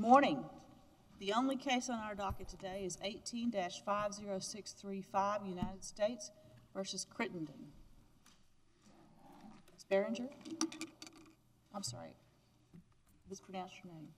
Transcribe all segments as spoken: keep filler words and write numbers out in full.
Morning. The only case on our docket today is eighteen dash five zero six three five, United States versus Crittenden. Miz Berenger? I'm sorry. Mispronounce your name.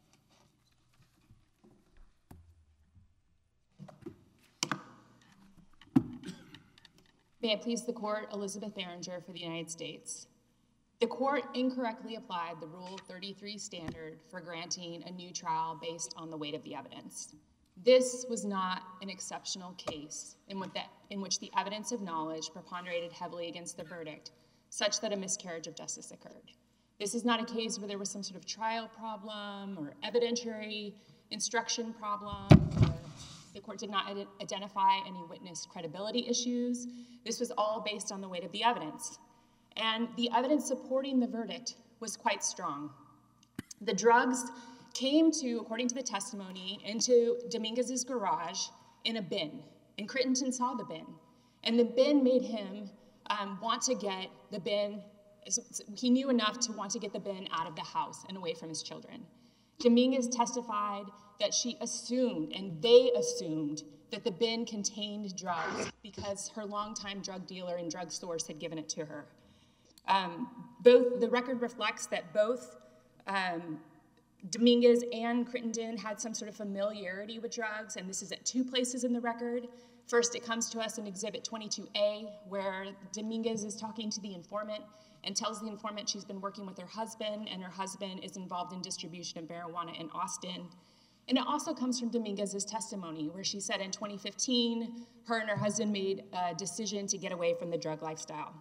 May it please the Court, Elizabeth Berenger for the United States. The Court incorrectly applied the Rule thirty-three standard for granting a new trial based on the weight of the evidence. This was not an exceptional case in, what that, in which the evidence of knowledge preponderated heavily against the verdict, such that a miscarriage of justice occurred. This is not a case where there was some sort of trial problem or evidentiary instruction problem, or the Court did not ad- identify any witness credibility issues. This was all based on the weight of the evidence. And the evidence supporting the verdict was quite strong. The drugs came to, according to the testimony, into Dominguez's garage in a bin, and Crittenden saw the bin. And the bin made him um, want to get the bin, he knew enough to want to get the bin out of the house and away from his children. Dominguez testified that she assumed, and they assumed, that the bin contained drugs because her longtime drug dealer and drug source had given it to her. Um, both the record reflects that both um, Dominguez and Crittenden had some sort of familiarity with drugs, and this is at two places in the record. First, it comes to us in Exhibit twenty-two A, where Dominguez is talking to the informant and tells the informant she's been working with her husband, and her husband is involved in distribution of marijuana in Austin. And it also comes from Dominguez's testimony, where she said in twenty fifteen, her and her husband made a decision to get away from the drug lifestyle.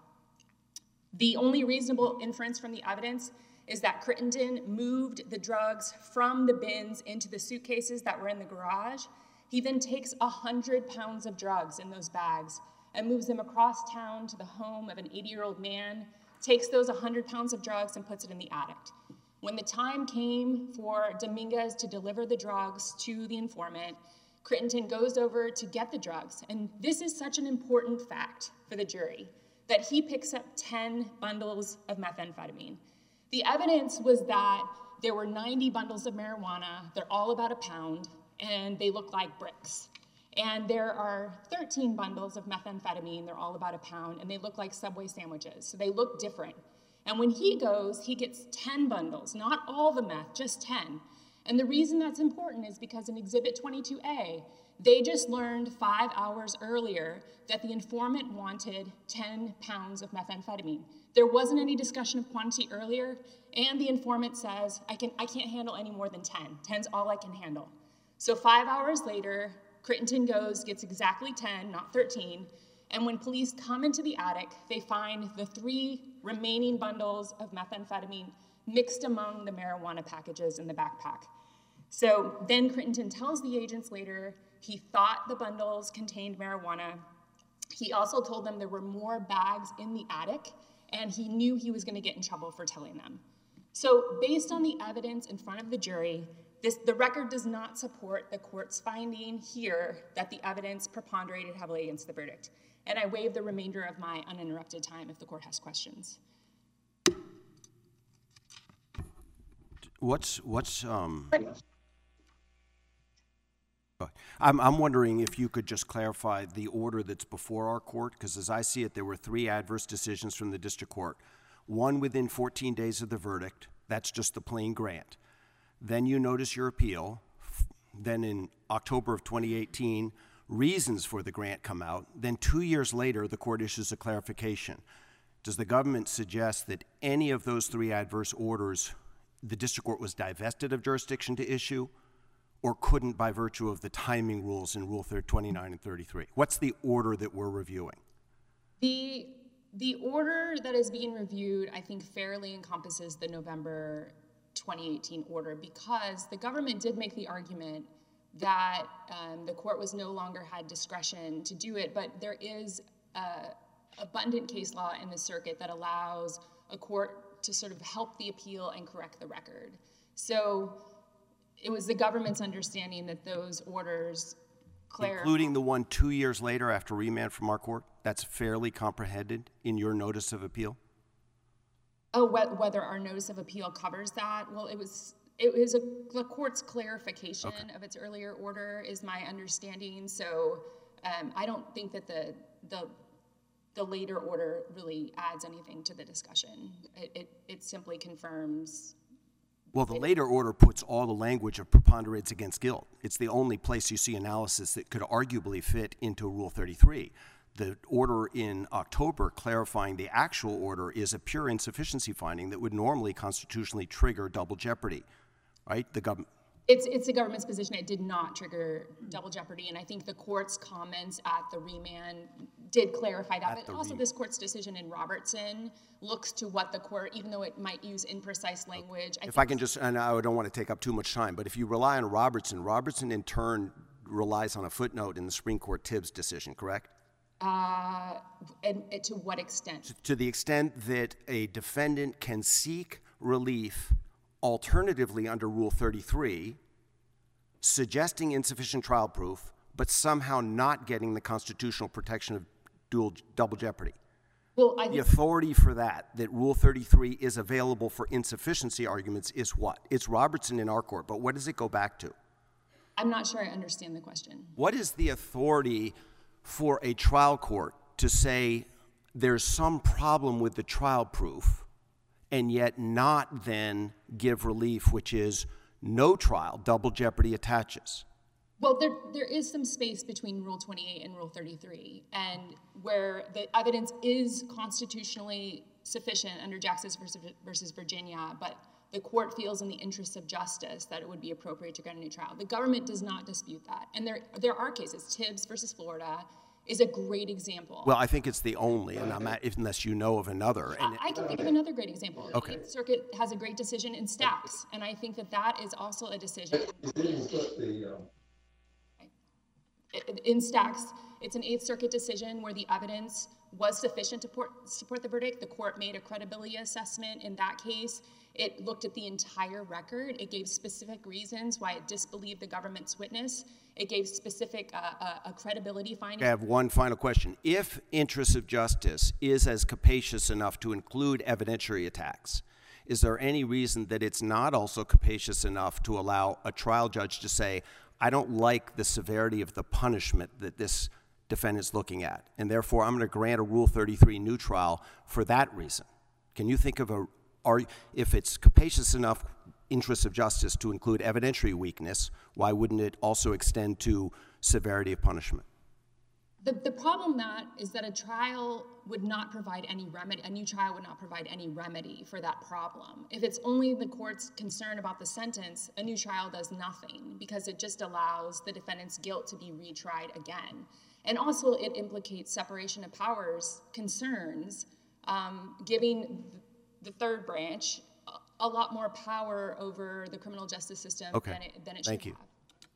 The only reasonable inference from the evidence is that Crittenden moved the drugs from the bins into the suitcases that were in the garage. He then takes one hundred pounds of drugs in those bags and moves them across town to the home of an eighty-year-old man, takes those one hundred pounds of drugs and puts it in the attic. When the time came for Dominguez to deliver the drugs to the informant, Crittenden goes over to get the drugs. And this is such an important fact for the jury, that he picks up ten bundles of methamphetamine. The evidence was that there were ninety bundles of marijuana. They're all about a pound, and they look like bricks. And there are thirteen bundles of methamphetamine. They're all about a pound, and they look like Subway sandwiches. So they look different. And when he goes, he gets ten bundles, not all the meth, just ten. And the reason that's important is because in Exhibit twenty-two A, they just learned five hours earlier that the informant wanted ten pounds of methamphetamine. There wasn't any discussion of quantity earlier, and the informant says, I, can, I can't handle any more than ten. ten's all I can handle. So five hours later, Crittenden goes, gets exactly ten, not thirteen, and when police come into the attic, they find the three remaining bundles of methamphetamine mixed among the marijuana packages in the backpack. So then Crittenden tells the agents later he thought the bundles contained marijuana. He also told them there were more bags in the attic, and he knew he was going to get in trouble for telling them. So based on the evidence in front of the jury, this, the record does not support the court's finding here that the evidence preponderated heavily against the verdict. And I waive the remainder of my uninterrupted time if the court has questions. What's, what's, um, I'm, I'm wondering if you could just clarify the order that's before our court, because as I see it, there were three adverse decisions from the district court. One within fourteen days of the verdict, that's just the plain grant. Then you notice your appeal. Then in October of twenty eighteen, reasons for the grant come out. Then two years later, the court issues a clarification. Does the government suggest that any of those three adverse orders, the district court was divested of jurisdiction to issue, or couldn't by virtue of the timing rules in Rule twenty-nine and thirty-three? What's the order that we're reviewing? The, the order that is being reviewed, I think, fairly encompasses the November twenty eighteen order, because the government did make the argument that um, the court was no longer had discretion to do it, but there is uh, abundant case law in the circuit that allows a court to sort of help the appeal and correct the record. So it was the government's understanding that those orders clarify. Including the one two years later after remand from our court? That's fairly comprehended in your notice of appeal? Oh, wh- whether our notice of appeal covers that? Well, it was it was a, the court's clarification okay. of its earlier order is my understanding. So um, I don't think that the, the, the later order really adds anything to the discussion. It, it, it simply confirms. Well, the later order puts all the language of preponderance against guilt. It's the only place you see analysis that could arguably fit into Rule thirty-three. The order in October clarifying the actual order is a pure insufficiency finding that would normally constitutionally trigger double jeopardy, right? The government. It's, it's the government's position it did not trigger double jeopardy, and I think the court's comments at the remand did clarify that. At but also this court's decision in Robertson looks to what the court, even though it might use imprecise language. I if I can just, and I don't want to take up too much time, but if you rely on Robertson, Robertson in turn relies on a footnote in the Supreme Court Tibbs decision, correct? Uh, and, and to what extent? To, to the extent that a defendant can seek relief alternatively under Rule thirty-three, suggesting insufficient trial proof, but somehow not getting the constitutional protection of dual double jeopardy. Well, I the authority for that, that Rule thirty-three is available for insufficiency arguments, is what? It's Robertson in our court, but what does it go back to? I'm not sure I understand the question. What is the authority for a trial court to say there's some problem with the trial proof and yet not then give relief, which is no trial, double jeopardy attaches? Well, there there is some space between Rule twenty-eight and Rule thirty-three, and where the evidence is constitutionally sufficient under Jackson versus, versus Virginia, but the court feels in the interest of justice that it would be appropriate to grant a new trial. The government does not dispute that. And there there are cases. Tibbs versus Florida is a great example. Well, I think it's the only, and I'm at, unless you know of another. And I, I can think of another great example. Okay. The Eighth Circuit has a great decision in Stacks, and I think that that is also a decision. In Stacks, it's an Eighth Circuit decision where the evidence was sufficient to support, support the verdict. The court made a credibility assessment in that case. It looked at the entire record. It gave specific reasons why it disbelieved the government's witness. It gave specific uh, uh, a credibility finding. I have one final question. If interest of justice is as capacious enough to include evidentiary attacks, is there any reason that it's not also capacious enough to allow a trial judge to say, I don't like the severity of the punishment that this defendant's looking at, and therefore I'm going to grant a Rule thirty-three new trial for that reason? Can you think of a, are, if it's capacious enough interest of justice to include evidentiary weakness, why wouldn't it also extend to severity of punishment? The, the problem that is that a trial would not provide any remedy, a new trial would not provide any remedy for that problem. If it's only the court's concern about the sentence, a new trial does nothing because it just allows the defendant's guilt to be retried again. And also it implicates separation of powers concerns, um, giving the third branch a, a lot more power over the criminal justice system okay. than it, than it Thank should you. have.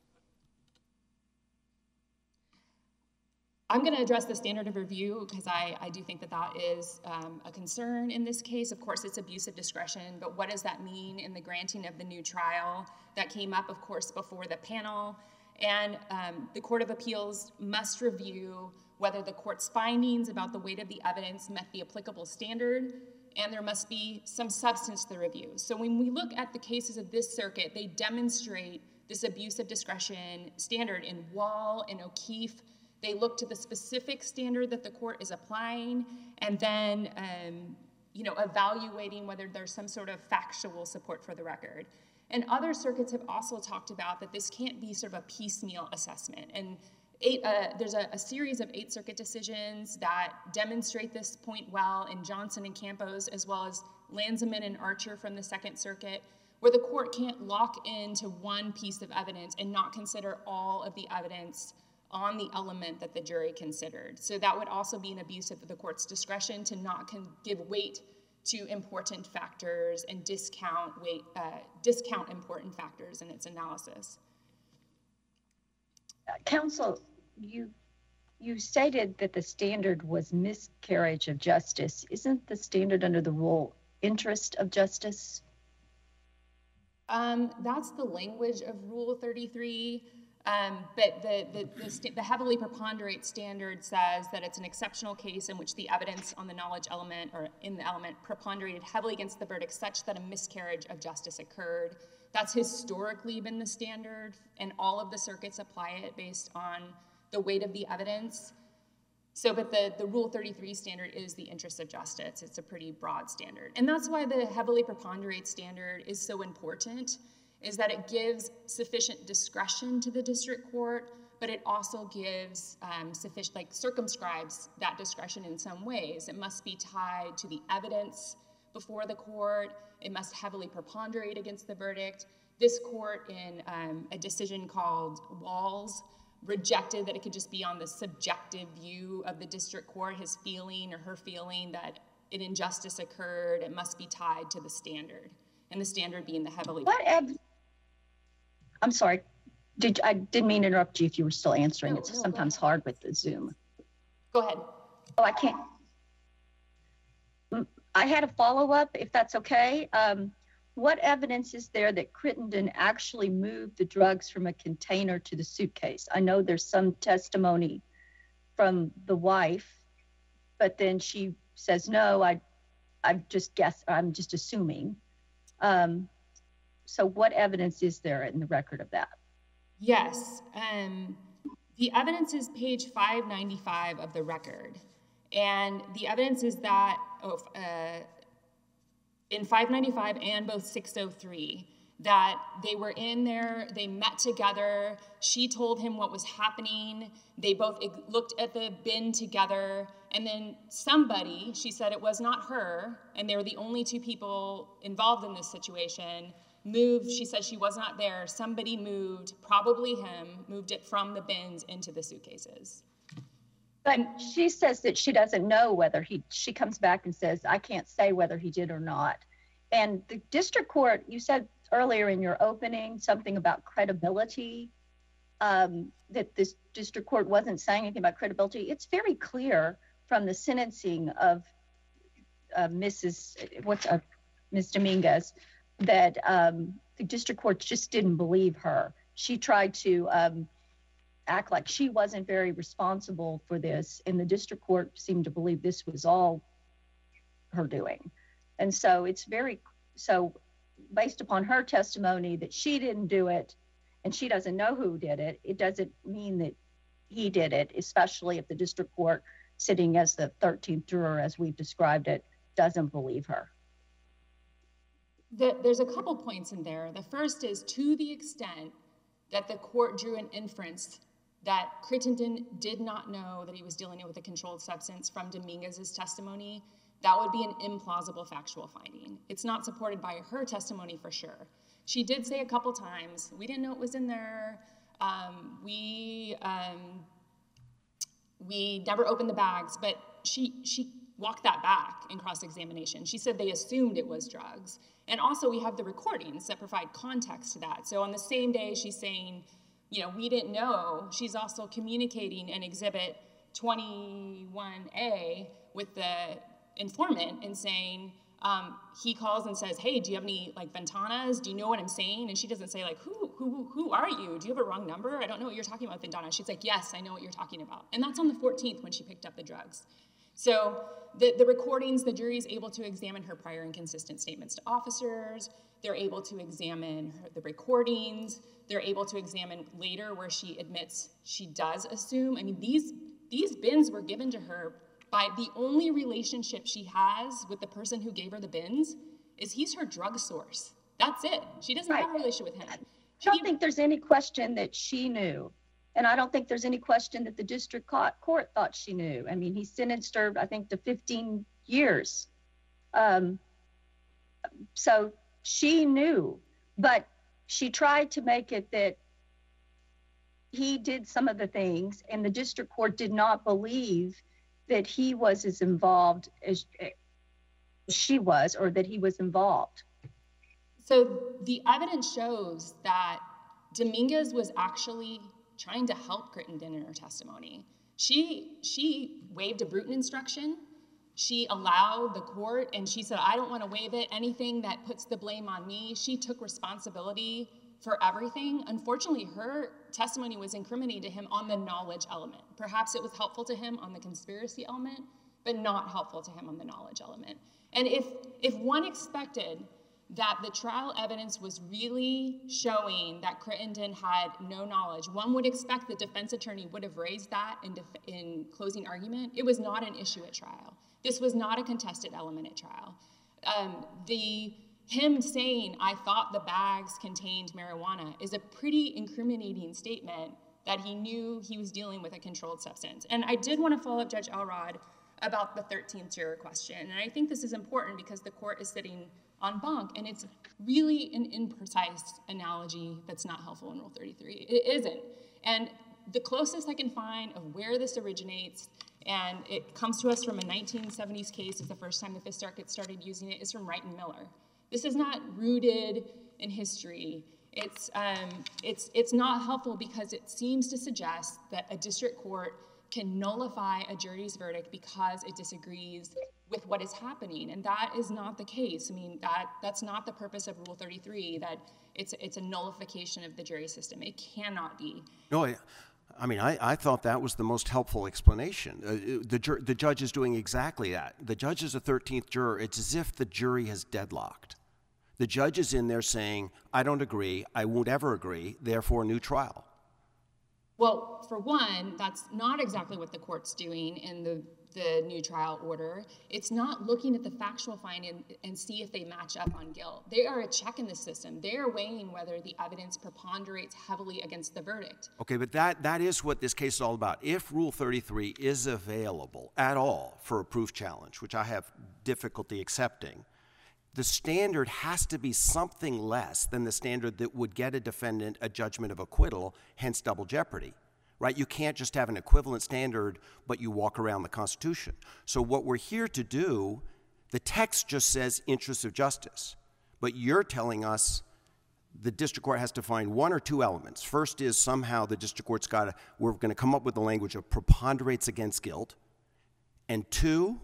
I'm going to address the standard of review because I, I do think that that is um, a concern in this case. Of course, it's abuse of discretion, but what does that mean in the granting of the new trial? That came up, of course, before the panel. And um, the Court of Appeals must review whether the court's findings about the weight of the evidence met the applicable standard, and there must be some substance to the review. So when we look at the cases of this circuit, they demonstrate this abuse of discretion standard in Wall and O'Keefe. They look to the specific standard that the court is applying and then um, you know, evaluating whether there's some sort of factual support for the record. And other circuits have also talked about that this can't be sort of a piecemeal assessment. And eight, uh, there's a, a series of Eighth Circuit decisions that demonstrate this point well in Johnson and Campos, as well as Lanzaman and Archer from the Second Circuit, where the court can't lock into one piece of evidence and not consider all of the evidence on the element that the jury considered. So that would also be an abuse of the court's discretion to not con- give weight to important factors and discount weight, uh, discount important factors in its analysis. Uh, counsel, you you stated that the standard was miscarriage of justice. Isn't the standard under the rule interest of justice? Um, that's the language of Rule thirty-three. Um, but the, the, the, st the heavily preponderate standard says that it's an exceptional case in which the evidence on the knowledge element or in the element preponderated heavily against the verdict such that a miscarriage of justice occurred. That's historically been the standard, and all of the circuits apply it based on the weight of the evidence. So, but the, the Rule thirty-three standard is the interest of justice. It's a pretty broad standard. And that's why the heavily preponderate standard is so important, is that it gives sufficient discretion to the district court, but it also gives um, sufficient, like circumscribes that discretion in some ways. It must be tied to the evidence before the court. It must heavily preponderate against the verdict. This court in um, a decision called Walls rejected that it could just be on the subjective view of the district court, his feeling or her feeling that an injustice occurred. It must be tied to the standard, and the standard being the heavily. What ev- I'm sorry. Did I didn't mean to interrupt you if you were still answering. No, it's no, sometimes hard with the Zoom. Go ahead. Oh, I can't. I had a follow-up, if that's okay. Um, what evidence is there that Crittenden actually moved the drugs from a container to the suitcase? I know there's some testimony from the wife, but then she says, no, I, I just guess, I'm just assuming. Um, so what evidence is there in the record of that? Yes, um, the evidence is page five ninety-five of the record. And the evidence is that oh, uh, in five ninety-five and both six oh three, that they were in there, they met together, she told him what was happening, they both looked at the bin together, and then somebody, she said it was not her, and they were the only two people involved in this situation, moved, she said she was not there, somebody moved, probably him, moved it from the bins into the suitcases. But she says that she doesn't know whether he, she comes back and says, I can't say whether he did or not. And the district court, you said earlier in your opening something about credibility, um, that this district court wasn't saying anything about credibility. It's very clear from the sentencing of uh, Missus what's uh, Miz Dominguez that um, the district court just didn't believe her. She tried to um, act like she wasn't very responsible for this, and the district court seemed to believe this was all her doing. And so it's very, so based upon her testimony that she didn't do it and she doesn't know who did it, it doesn't mean that he did it, especially if the district court, sitting as the thirteenth juror as we've described it, doesn't believe her. The, there's a couple points in there. The first is to the extent that the court drew an inference that Crittenden did not know that he was dealing with a controlled substance from Dominguez's testimony, that would be an implausible factual finding. It's not supported by her testimony for sure. She did say a couple times, we didn't know it was in there, um, we, um, we never opened the bags, but she, she walked that back in cross-examination. She said they assumed it was drugs. And also we have the recordings that provide context to that. So on the same day she's saying, you know, we didn't know, she's also communicating in Exhibit twenty-one A with the informant and saying, um, he calls and says, hey, do you have any like Ventanas? Do you know what I'm saying? And she doesn't say like, who, who, who are you? Do you have a wrong number? I don't know what you're talking about, Ventana. She's like, yes, I know what you're talking about. And that's on the fourteenth when she picked up the drugs. So the, the recordings, the jury is able to examine her prior inconsistent statements to officers. They're able to examine her, the recordings. They're able to examine later where she admits she does assume. I mean, these, these bins were given to her by the only relationship she has with the person who gave her the bins is he's her drug source. That's it. She doesn't Right. have a relationship with him. I don't think there's any question that she knew. And I don't think there's any question that the district court thought she knew. I mean, he sentenced her, I think, to fifteen years. Um, so she knew, but she tried to make it that he did some of the things, and the district court did not believe that he was as involved as she was, or that he was involved. So the evidence shows that Dominguez was actually trying to help Crittenden in her testimony. She, she waived a Bruton instruction. She allowed the court, and she said, I don't want to waive it. Anything that puts the blame on me. She took responsibility for everything. Unfortunately, her testimony was incriminating to him on the knowledge element. Perhaps it was helpful to him on the conspiracy element, but not helpful to him on the knowledge element. And if if one expected that the trial evidence was really showing that Crittenden had no knowledge, one would expect the defense attorney would have raised that in, def- in closing argument. It was not an issue at trial. This was not a contested element at trial. Um, the him saying, I thought the bags contained marijuana, is a pretty incriminating statement that he knew he was dealing with a controlled substance. And I did want to follow up Judge Elrod about the thirteenth juror question. And I think this is important because the court is sitting on bonk, and it's really an imprecise analogy that's not helpful in Rule thirty-three. It isn't. And the closest I can find of where this originates, and it comes to us from a nineteen seventies case, it's the first time the Fifth Circuit started using it, is from Wright and Miller. This is not rooted in history. It's, um, it's, it's not helpful because it seems to suggest that a district court can nullify a jury's verdict because it disagrees with what is happening, and that is not the case. I mean, that that's not the purpose of Rule thirty-three, that it's, it's a nullification of the jury system. It cannot be. No, I, I mean, I, I thought that was the most helpful explanation. Uh, the, ju- the judge is doing exactly that. The judge is a thirteenth juror. It's as if the jury has deadlocked. The judge is in there saying, I don't agree, I won't ever agree, therefore new trial. Well, for one, that's not exactly what the court's doing in the, the new trial order. It's not looking at the factual finding and see if they match up on guilt. They are a check in the system. They are weighing whether the evidence preponderates heavily against the verdict. Okay, but that, that is what this case is all about. If Rule thirty-three is available at all for a proof challenge, which I have difficulty accepting, the standard has to be something less than the standard that would get a defendant a judgment of acquittal, hence double jeopardy, right? You can't just have an equivalent standard, but you walk around the Constitution. So what we're here to do, the text just says interests of justice, but you're telling us the district court has to find one or two elements. First is somehow the district court's got to, we're going to come up with the language of preponderates against guilt, and two,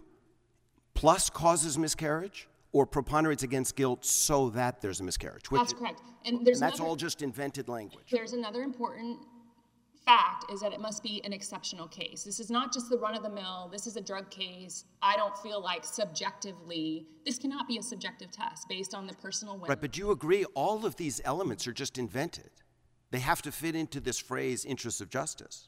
plus causes miscarriage, or preponderates against guilt so that there's a miscarriage. Which, That's correct. And, there's and that's another, all just invented language. There's another important fact is that it must be an exceptional case. This is not just the run-of-the-mill, this is a drug case. I don't feel like subjectively, this cannot be a subjective test based on the personal whim. Right, but do you agree all of these elements are just invented? They have to fit into this phrase, interests of justice.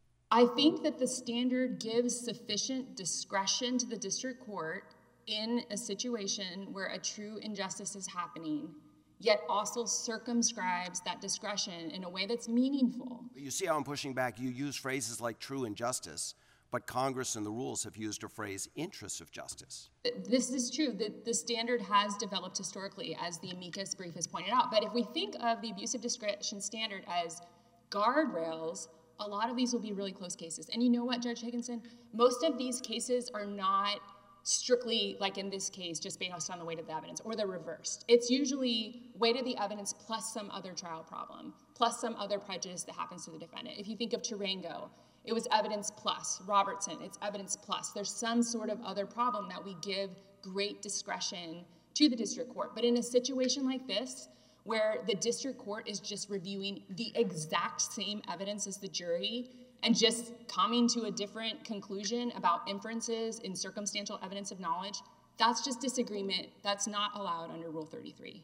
I think that the standard gives sufficient discretion to the district court in a situation where a true injustice is happening, yet also circumscribes that discretion in a way that's meaningful. You see how I'm pushing back? You use phrases like true injustice, but Congress and the rules have used a phrase, interests of justice. This is true. The, the standard has developed historically, as the amicus brief has pointed out. But if we think of the abuse of discretion standard as guardrails, a lot of these will be really close cases. And you know what, Judge Higginson? Most of these cases are not strictly, like in this case, just based on the weight of the evidence, or they're reversed. It's usually weight of the evidence plus some other trial problem, plus some other prejudice that happens to the defendant. If you think of Tarango, it was evidence plus. Robertson, it's evidence plus. There's some sort of other problem that we give great discretion to the district court. But in a situation like this, where the district court is just reviewing the exact same evidence as the jury, and just coming to a different conclusion about inferences in circumstantial evidence of knowledge, that's just disagreement. That's not allowed under Rule thirty-three.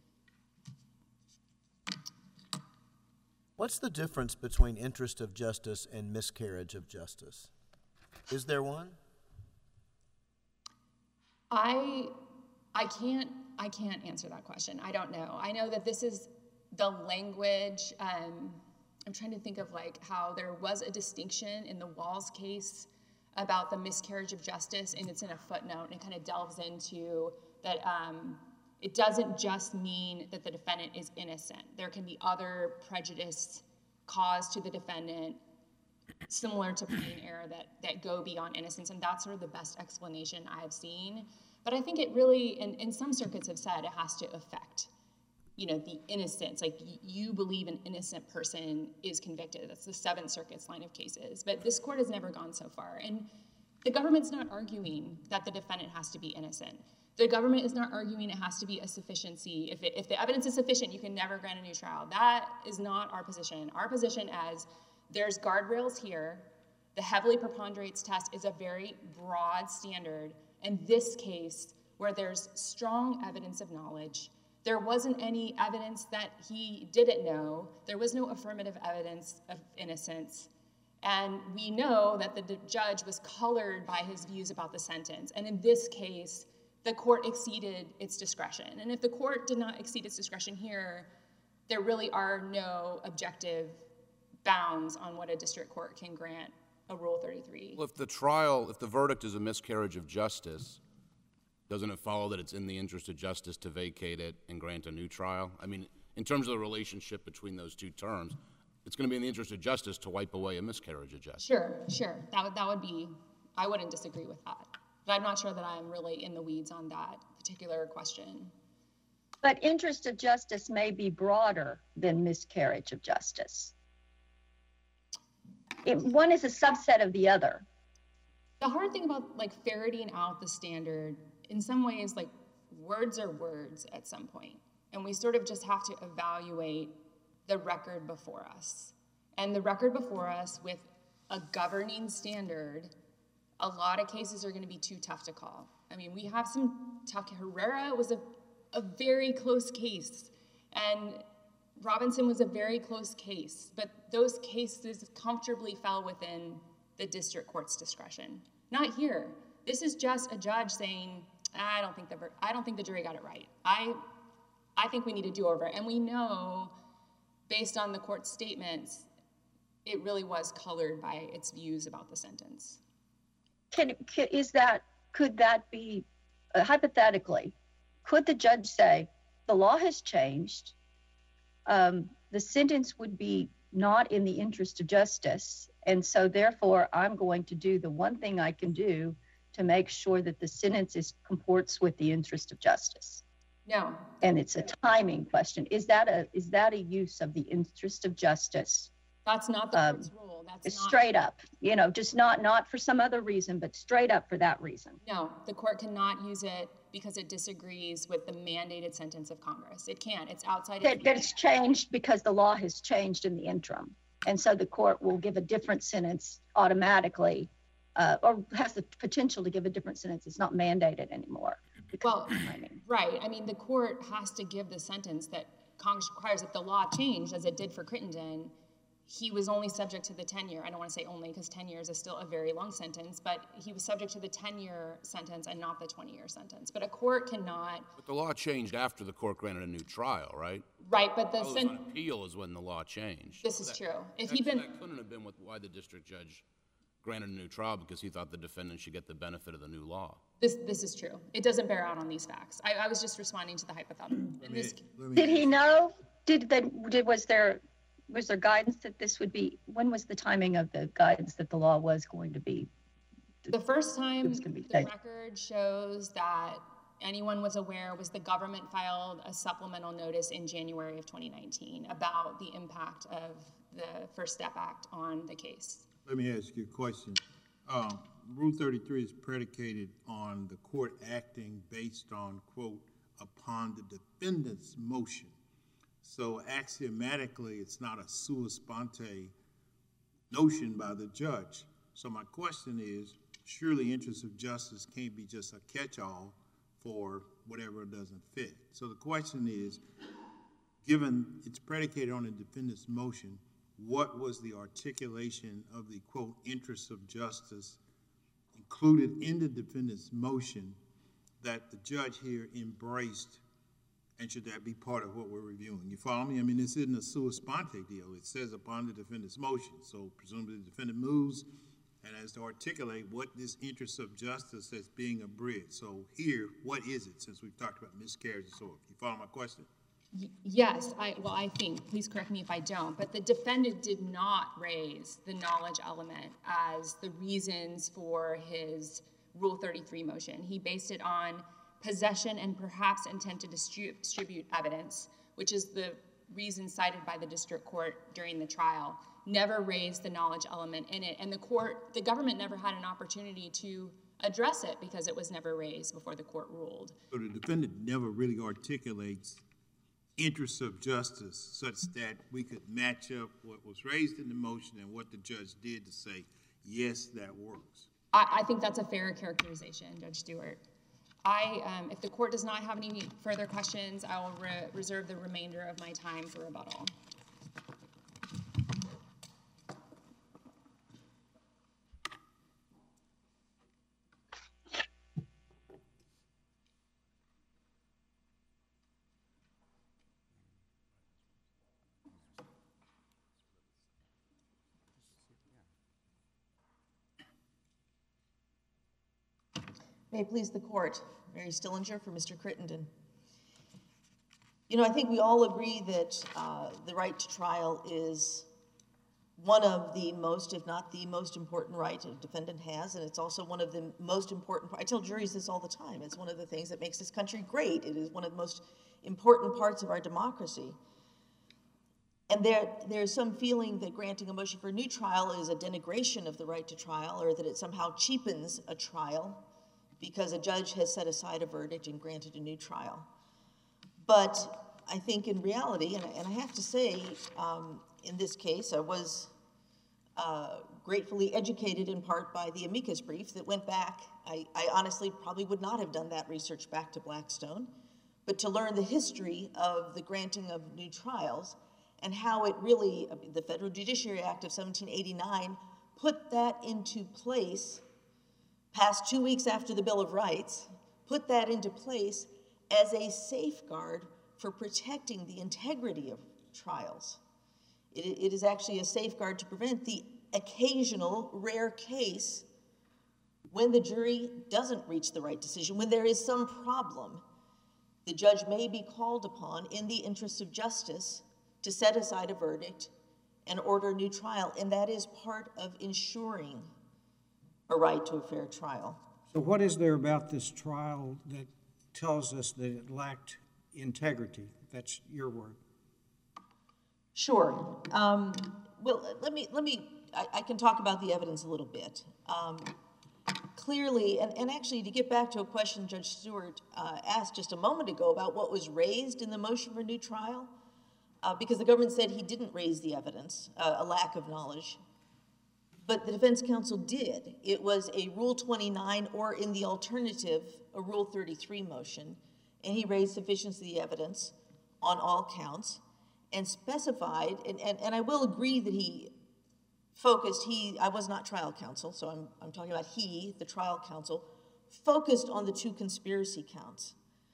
What's the difference between interest of justice and miscarriage of justice? Is there one? I, I can't, I can't answer that question. I don't know. I know that this is the language. Um, I'm trying to think of like how there was a distinction in the Walls case about the miscarriage of justice, and it's in a footnote, and it kind of delves into that um, it doesn't just mean that the defendant is innocent. There can be other prejudice caused to the defendant, similar to plain error, that, that go beyond innocence, and that's sort of the best explanation I've seen. But I think it really, and, and some circuits have said, it has to affect, you know, the innocence. Like, y- you believe an innocent person is convicted. That's the Seventh Circuit's line of cases. But this court has never gone so far. And The government's not arguing that the defendant has to be innocent. The government is not arguing it has to be a sufficiency. If, it, if the evidence is sufficient, you can never grant a new trial. That is not our position. Our position as there's guardrails here. The heavily preponderates test is a very broad standard. In this case, where there's strong evidence of knowledge, there wasn't any evidence that he didn't know. There was no affirmative evidence of innocence. And we know that the d- judge was colored by his views about the sentence. And in this case, the court exceeded its discretion. And if the court did not exceed its discretion here, there really are no objective bounds on what a district court can grant a Rule thirty-three. Well, if the trial, if the verdict is a miscarriage of justice, doesn't it follow that it's in the interest of justice to vacate it and grant a new trial? I mean, in terms of the relationship between those two terms, it's going to be in the interest of justice to wipe away a miscarriage of justice. Sure, sure. That would, that would be, I wouldn't disagree with that. But I'm not sure that I'm really in the weeds on that particular question. But interest of justice may be broader than miscarriage of justice. It, one is a subset of the other. The hard thing about like ferreting out the standard, in some ways, like words are words at some point. And we sort of just have to evaluate the record before us. And the record before us with a governing standard, a lot of cases are going to be too tough to call. I mean, we have some, Herrera was a, a very close case, and Robinson was a very close case, but those cases comfortably fell within the district court's discretion. Not here. This is just a judge saying, I don't think the, I don't think the jury got it right. I, I think we need a do-over. And we know, based on the court's statements, it really was colored by its views about the sentence. Can, can is that, could that be, uh, hypothetically, could the judge say, the law has changed, um, the sentence would be not in the interest of justice, and so therefore I'm going to do the one thing I can do to make sure that the sentence is comports with the interest of justice? No. And it's a timing question. Is that a is that a use of the interest of justice? That's not the um, court's rule. That's not, straight up, you know, just not not for some other reason, but straight up for that reason. No, the court cannot use it because it disagrees with the mandated sentence of Congress. It can't. It's outside. That, that it's changed because the law has changed in the interim, and so the court will give a different sentence automatically, uh, or has the potential to give a different sentence. It's not mandated anymore. Well, right. I mean, the court has to give the sentence that Congress requires. If the law changed, as it did for Crittenden, he was only subject to the ten-year. I don't want to say only because ten years is still a very long sentence, but he was subject to the ten-year sentence and not the twenty-year sentence. But a court cannot. But the law changed after the court granted a new trial, right? Right, but the Well, it was sen- on appeal is when the law changed. This is That- true. If that- he'd been That couldn't have been with why the district judge granted a new trial, because he thought the defendant should get the benefit of the new law. this, this is true. It doesn't bear out on these facts. I, I was just responding to the hypothetical. In this, Did he know? Did the did was there was there guidance that this would be? When was the timing of the guidance that the law was going to be? The first time was gonna be the changed. record shows that anyone was aware was the government filed a supplemental notice in January of twenty nineteen about the impact of the First Step Act on the case. Let me ask you a question. Um, Rule thirty-three is predicated on the court acting based on, quote, upon the defendant's motion. So axiomatically, it's not a sua sponte notion by the judge. So my question is, surely interest of justice can't be just a catch-all for whatever doesn't fit. So the question is, given it's predicated on the defendant's motion, what was the articulation of the, quote, interest of justice included in the defendant's motion that the judge here embraced, and should that be part of what we're reviewing? You follow me? I mean, this isn't a sua sponte deal. It says upon the defendant's motion. So presumably the defendant moves and has to articulate what this interest of justice as being abridged. So here, what is it, since we've talked about miscarriage and so forth? You follow my question? Y- Yes, I, well, I think, please correct me if I don't, but the defendant did not raise the knowledge element as the reasons for his Rule thirty-three motion. He based it on possession and perhaps intent to distribute, distribute evidence, which is the reasons cited by the district court during the trial never raised the knowledge element in it, and the court, the government never had an opportunity to address it because it was never raised before the court ruled. So the defendant never really articulates interests of justice such that we could match up what was raised in the motion and what the judge did to say, yes, that works. I, I think that's a fair characterization, Judge Stewart. I, um, if the court does not have any further questions, I will re reserve the remainder of my time for rebuttal. May it please the court, Mary Stillinger for Mister Crittenden. You know, I think we all agree that uh, the right to trial is one of the most, if not the most important right a defendant has, and it's also one of the most important, I tell juries this all the time, it's one of the things that makes this country great. It is one of the most important parts of our democracy. And there, there's some feeling that granting a motion for a new trial is a denigration of the right to trial, or that it somehow cheapens a trial because a judge has set aside a verdict and granted a new trial. But I think in reality, and, and I have to say, um, in this case, I was uh, gratefully educated in part by the amicus brief that went back. I, I honestly probably would not have done that research back to Blackstone, but to learn the history of the granting of new trials and how it really, the Federal Judiciary Act of seventeen eighty-nine put that into place, passed two weeks after the Bill of Rights, put that into place as a safeguard for protecting the integrity of trials. It, it is actually a safeguard to prevent the occasional rare case when the jury doesn't reach the right decision, when there is some problem. The judge may be called upon in the interest of justice to set aside a verdict and order a new trial, and that is part of ensuring a right to a fair trial. So what is there about this trial that tells us that it lacked integrity? That's your word. Sure. Um, well, let me, let me I, I can talk about the evidence a little bit. Um, clearly, and, and actually to get back to a question Judge Stewart uh, asked just a moment ago about what was raised in the motion for new trial, uh, because the government said he didn't raise the evidence, uh, a lack of knowledge. But the defense counsel did. It was a Rule twenty-nine, or in the alternative, a Rule thirty-three motion, and he raised sufficiency of the evidence on all counts and specified, and, and, and I will agree that he focused, he, I was not trial counsel, so I'm, I'm talking about he, the trial counsel, focused on the two conspiracy counts.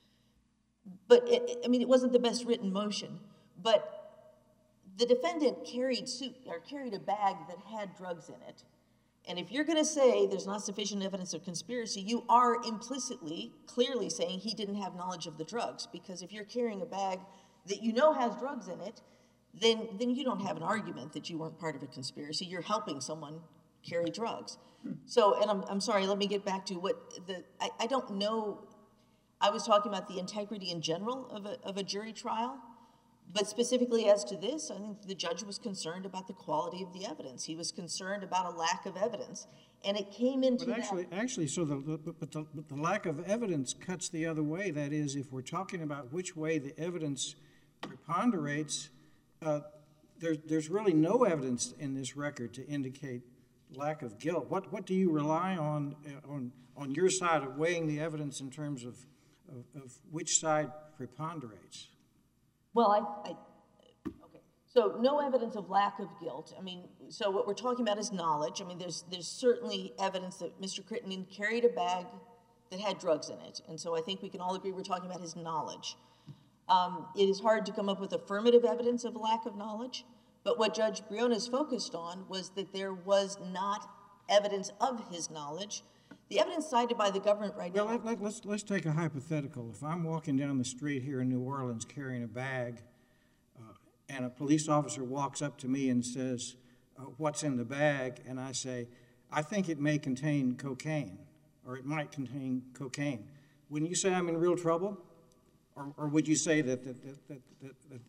But, it, I mean, it wasn't the best written motion, but the defendant carried suit, or carried a bag that had drugs in it. And if you're gonna say there's not sufficient evidence of conspiracy, you are implicitly, clearly saying he didn't have knowledge of the drugs, because if you're carrying a bag that you know has drugs in it, then, then you don't have an argument that you weren't part of a conspiracy. You're helping someone carry drugs. So, and I'm, I'm sorry, let me get back to what the, I, I don't know, I was talking about the integrity in general of a, of a jury trial. But specifically as to this, I think the judge was concerned about the quality of the evidence. He was concerned about a lack of evidence, and it came into But actually, that. actually, so the, the, but, the, but the lack of evidence cuts the other way. That is, if we're talking about which way the evidence preponderates, uh, there's there's really no evidence in this record to indicate lack of guilt. What what do you rely on uh, on on your side of weighing the evidence in terms of of, of which side preponderates? Well, I, I, okay. So no evidence of lack of guilt. I mean, so what we're talking about is knowledge. I mean, there's there's certainly evidence that Mister Crittenden carried a bag that had drugs in it, and so I think we can all agree we're talking about his knowledge. Um, it is hard to come up with affirmative evidence of lack of knowledge, but what Judge Briones focused on was that there was not evidence of his knowledge. The evidence cited by the government right well, now... Well, let, let's, let's take a hypothetical. If I'm walking down the street here in New Orleans carrying a bag, uh, and a police officer walks up to me and says, uh, what's in the bag? And I say, I think it may contain cocaine, or it might contain cocaine. Wouldn't you say I'm in real trouble? Or, or would you say that, that, that, that, that,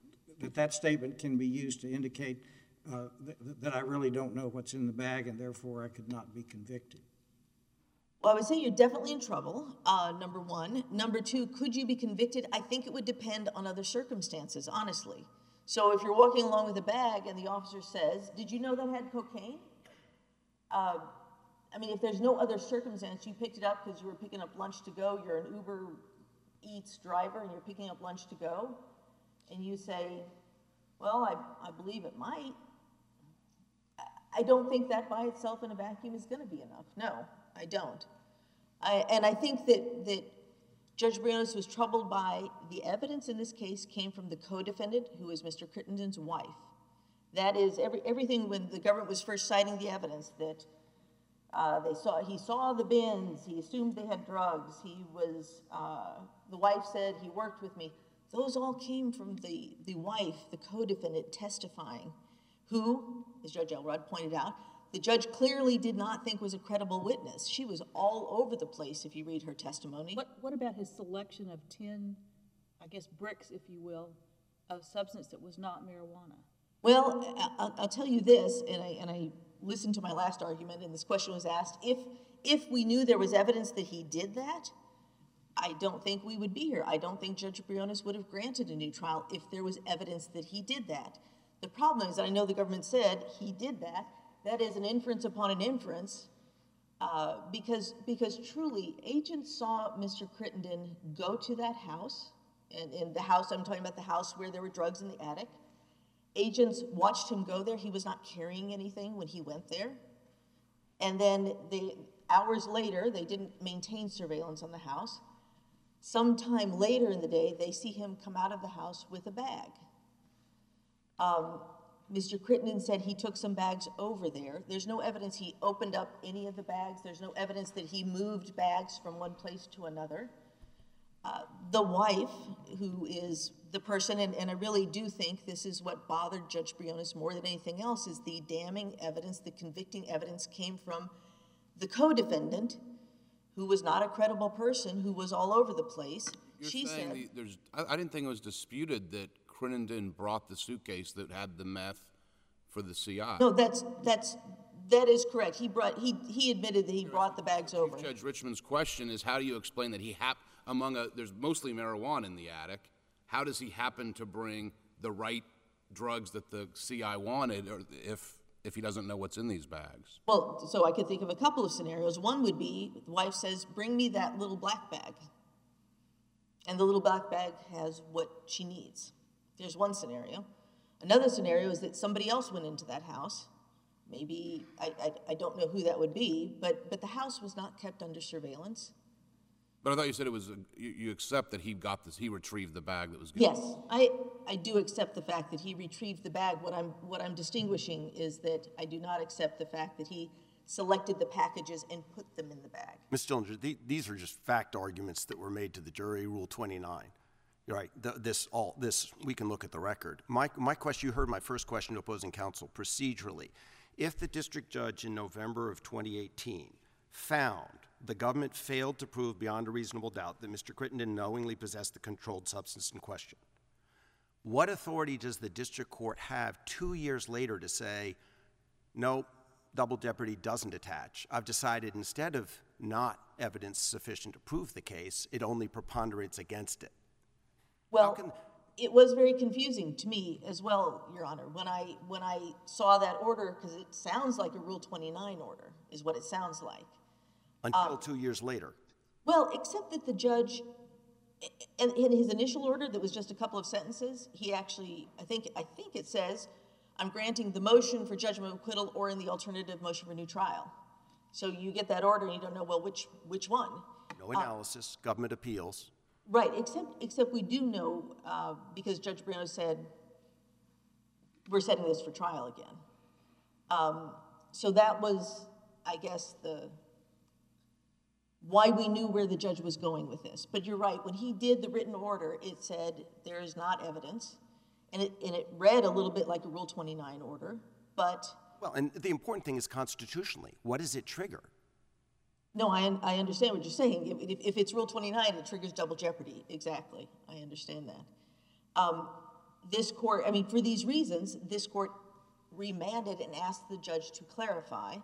that that statement can be used to indicate uh, th that I really don't know what's in the bag and therefore I could not be convicted? Well, I would say you're definitely in trouble, uh, number one. Number two, could you be convicted? I think it would depend on other circumstances, honestly. So if you're walking along with a bag and the officer says, did you know that had cocaine? Uh, I mean, if there's no other circumstance, you picked it up because you were picking up lunch to go, you're an Uber Eats driver and you're picking up lunch to go, and you say, well, I, I believe it might. I don't think that by itself in a vacuum is going to be enough. No, I don't. I, and I think that, that Judge Briones was troubled by the evidence in this case came from the co-defendant, who is Mister Crittenden's wife. That is every, everything when the government was first citing the evidence that uh, they saw, he saw the bins, he assumed they had drugs, he was, uh, the wife said he worked with me. Those all came from the, the wife, the co-defendant testifying, who, as Judge Elrod pointed out, the judge clearly did not think was a credible witness. She was all over the place if you read her testimony. What, what about his selection of ten, I guess, bricks, if you will, of substance that was not marijuana? Well, I'll, I'll tell you this, and I, and I listened to my last argument, and this question was asked, if, if we knew there was evidence that he did that, I don't think we would be here. I don't think Judge Briones would have granted a new trial if there was evidence that he did that. The problem is that I know the government said he did that. That is an inference upon an inference, uh, because, because truly, agents saw Mister Crittenden go to that house, and in the house, I'm talking about the house where there were drugs in the attic. Agents watched him go there. He was not carrying anything when he went there. And then they, hours later, they didn't maintain surveillance on the house. Sometime later in the day, they see him come out of the house with a bag. Um, Mister Crittenden said he took some bags over there. There's no evidence he opened up any of the bags. There's no evidence that he moved bags from one place to another. Uh, the wife, who is the person, and, and I really do think this is what bothered Judge Briones more than anything else, is the damning evidence, the convicting evidence came from the co-defendant, who was not a credible person, who was all over the place. You're she saying said, the, there's, I, I didn't think it was disputed that Crittenden brought the suitcase that had the meth for the C I. no, that's, that's, that is correct. He brought, he, he admitted that he brought the bags over. Judge Richmond's question is, how do you explain that he hap among a, there's mostly marijuana in the attic, how does he happen to bring the right drugs that the C I wanted, or if, if he doesn't know what's in these bags? Well, so I could think of a couple of scenarios. One would be, the wife says, bring me that little black bag. And the little black bag has what she needs. There's one scenario. Another scenario is that somebody else went into that house. Maybe, I, I, I don't know who that would be, but, but the house was not kept under surveillance. But I thought you said it was, a, you, you accept that he got this, he retrieved the bag that was given. Yes, I, I do accept the fact that he retrieved the bag. What I'm, what I'm distinguishing is that I do not accept the fact that he selected the packages and put them in the bag. Miz Stillinger, the, these are just fact arguments that were made to the jury, Rule twenty-nine. You're right. The, this all this we can look at the record. My my question. You heard my first question to opposing counsel. Procedurally, if the district judge in November of twenty eighteen found the government failed to prove beyond a reasonable doubt that Mister Crittenden knowingly possessed the controlled substance in question, what authority does the district court have two years later to say, no, double jeopardy doesn't attach? I've decided instead of not evidence sufficient to prove the case, it only preponderates against it. Well, can, it was very confusing to me as well, Your Honor, when I, when I saw that order, because it sounds like a Rule twenty-nine order, is what it sounds like. Until um, two years later. Well, except that the judge, in, in his initial order that was just a couple of sentences, he actually, I think, I think it says, I'm granting the motion for judgment of acquittal or in the alternative motion for new trial. So you get that order and you don't know, well, which, which one? No analysis, uh, government appeals. Right, except, except we do know, uh, because Judge Briones said, we're setting this for trial again. Um, so that was, I guess, the why we knew where the judge was going with this. But you're right, when he did the written order, it said there is not evidence, and it, and it read a little bit like a Rule twenty-nine order, but... Well, and the important thing is constitutionally, what does it trigger? No, I, I understand what you're saying. If, if, if it's Rule twenty-nine, it triggers double jeopardy. Exactly. I understand that. Um, this court, I mean, for these reasons, this court remanded and asked the judge to clarify.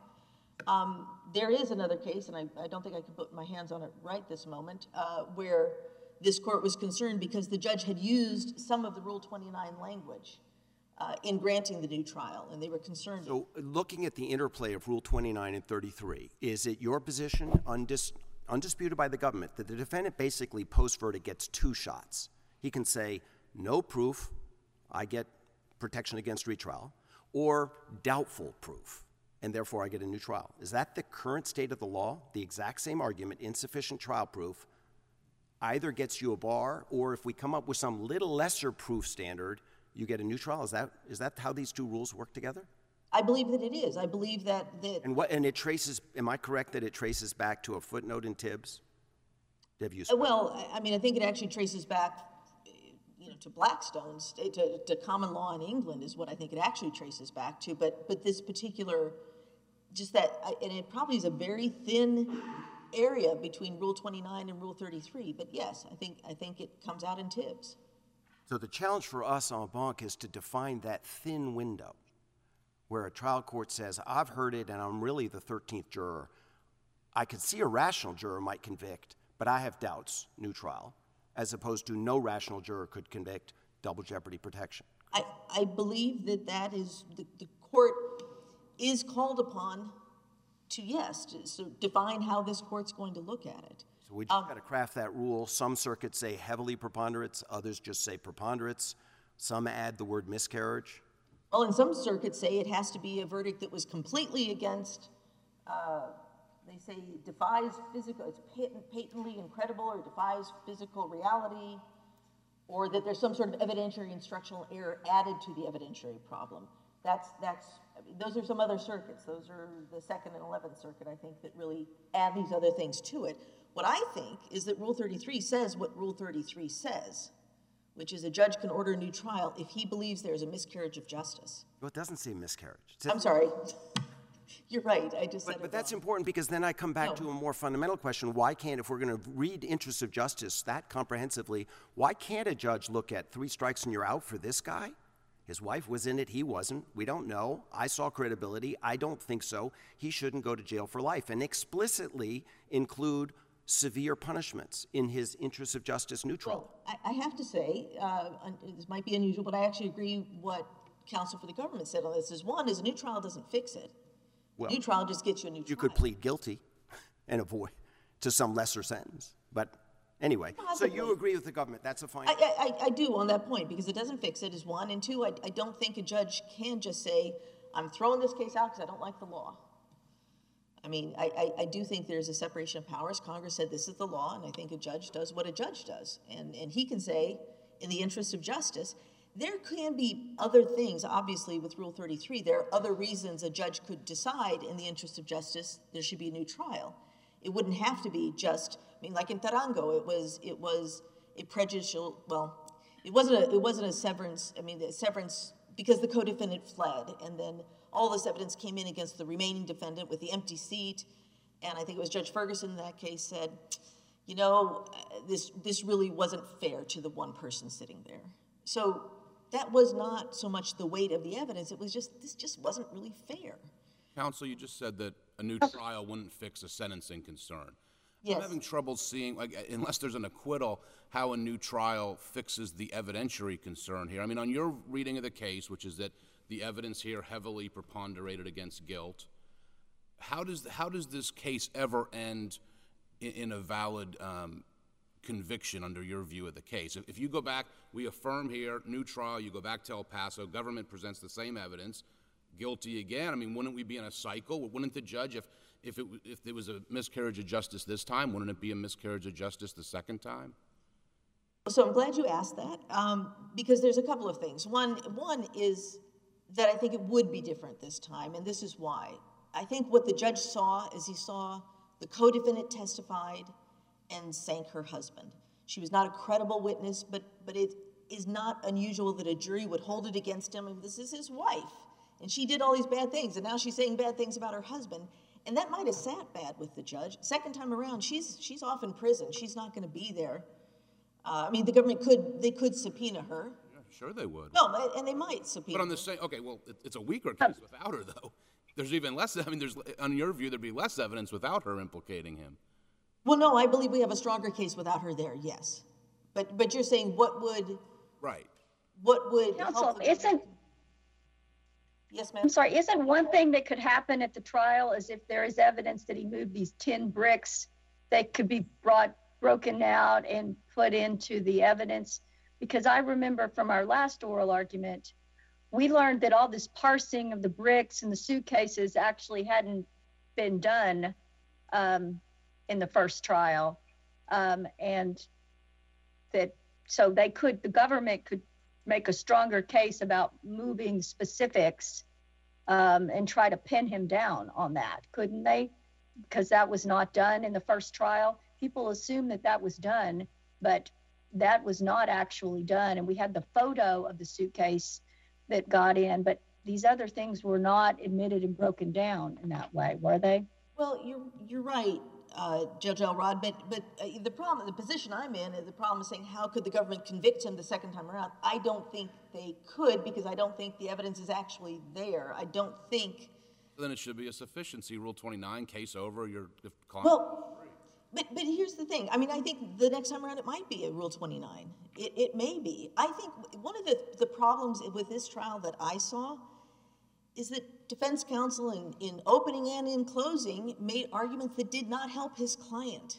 Um, there is another case, and I, I don't think I can put my hands on it right this moment, uh, where this court was concerned because the judge had used some of the Rule twenty-nine language uh, in granting the new trial, and they were concerned. So looking at the interplay of Rule twenty-nine and thirty-three, is it your position, undis undisputed by the government, that the defendant basically post-verdict gets two shots? He can say, no proof, I get protection against retrial, or doubtful proof, and therefore I get a new trial. Is that the current state of the law? The exact same argument, insufficient trial proof, either gets you a bar, or if we come up with some little lesser proof standard, you get a new trial. Is that, is that how these two rules work together? I believe that it is. I believe that... that and what? And it traces, am I correct that it traces back to a footnote in Tibbs? Have you uh, well, I mean, I think it actually traces back you know, to Blackstone's, to, to common law in England is what I think it actually traces back to. But, but this particular, just that, and it probably is a very thin area between Rule twenty-nine and Rule thirty-three. But yes, I think, I think it comes out in Tibbs. So the challenge for us en banc is to define that thin window where a trial court says, I've heard it and I'm really the thirteenth juror. I could see a rational juror might convict, but I have doubts, new trial, as opposed to no rational juror could convict, double jeopardy protection. I, I believe that that is, the, the court is called upon to, yes, to so define how this court's going to look at it. So we just um, got to craft that rule. Some circuits say heavily preponderates, others just say preponderates. Some add the word miscarriage. Well, and some circuits say it has to be a verdict that was completely against, uh, they say defies physical, it's patent, patently incredible or defies physical reality, or that there's some sort of evidentiary instructional error added to the evidentiary problem. That's, that's, I mean, those are some other circuits. Those are the Second and Eleventh Circuit, I think, that really add these other things to it. What I think is that Rule thirty-three says what Rule thirty-three says, which is a judge can order a new trial if he believes there's a miscarriage of justice. Well, it doesn't say miscarriage. It says I'm sorry. You're right. I just but, said But it that's wrong. important because then I come back No. to a more fundamental question. Why can't, if we're going to read interests of justice that comprehensively, why can't a judge look at three strikes and you're out for this guy? His wife was in it. He wasn't. We don't know. I saw credibility. I don't think so. He shouldn't go to jail for life. And explicitly include severe punishments in his interests of justice neutral. Well, I, I have to say, uh, this might be unusual, but I actually agree what counsel for the government said on this. Is one, is a new trial doesn't fix it. Well, new trial just gets you a new trial. You could plead guilty and avoid to some lesser sentence. But anyway, Possibly. So you agree with the government. That's a fine. I, I, I do on that point because it doesn't fix it is one. And two, I, I don't think a judge can just say, I'm throwing this case out because I don't like the law. I mean, I, I, I do think there's a separation of powers. Congress said this is the law, and I think a judge does what a judge does. And, and he can say, in the interest of justice, there can be other things, obviously, with Rule thirty-three. There are other reasons a judge could decide in the interest of justice there should be a new trial. It wouldn't have to be just, I mean, like in Tarango, it was, it was a prejudicial, well, it wasn't a, it wasn't a severance, I mean, the severance, because the co-defendant fled, and then all this evidence came in against the remaining defendant with the empty seat, and I think it was Judge Ferguson in that case said, you know, this, this really wasn't fair to the one person sitting there. So that was not so much the weight of the evidence, it was just, this just wasn't really fair. Counsel, you just said that a new trial wouldn't fix a sentencing concern. Yes. I'm having trouble seeing, like, unless there's an acquittal, how a new trial fixes the evidentiary concern here. I mean, on your reading of the case, which is that the evidence here heavily preponderated against guilt, how does how does this case ever end in, in a valid um, conviction under your view of the case? If, if you go back, we affirm here, new trial, you go back to El Paso, government presents the same evidence, guilty again. I mean, wouldn't we be in a cycle? Wouldn't the judge, if if it if there was a miscarriage of justice this time, wouldn't it be a miscarriage of justice the second time? So I'm glad you asked that, um, because there's a couple of things. One one is that I think it would be different this time, and this is why. I think what the judge saw is he saw the co-defendant testified and sank her husband. She was not a credible witness, but but it is not unusual that a jury would hold it against him. I mean, this is his wife, and she did all these bad things, and now she's saying bad things about her husband, and that might have sat bad with the judge. Second time around, she's she's off in prison. She's not going to be there. Uh, I mean, the government could they could subpoena her. Sure they would. No, and they might subpoena. But on the same, okay, well, it, it's a weaker case without her, though. There's even less, I mean, there's, on your view, there'd be less evidence without her implicating him. Well, no, I believe we have a stronger case without her there, yes. But but you're saying what would... Right. What would Counsel, help the isn't, government- Yes, ma'am? I'm sorry, isn't one thing that could happen at the trial is if there is evidence that he moved these ten bricks, they could be brought, broken out and put into the evidence? Because I remember from our last oral argument, we learned that all this parsing of the bricks and the suitcases actually hadn't been done um, in the first trial. Um, and that, so they could, the government could make a stronger case about moving specifics um, and try to pin him down on that, couldn't they? Because that was not done in the first trial. People assume that that was done, but that was not actually done. And we had the photo of the suitcase that got in, but these other things were not admitted and broken down in that way, were they? Well, you're you're right, uh, Judge Elrod, but but uh, the problem, the position I'm in, is the problem is saying how could the government convict him the second time around? I don't think they could because I don't think the evidence is actually there. I don't think. Then it should be a sufficiency, Rule twenty-nine, case over, your client. Well, but but here's the thing. I mean, I think the next time around it might be a Rule twenty-nine. It, it may be. I think one of the, the problems with this trial that I saw is that defense counsel in, in opening and in closing made arguments that did not help his client.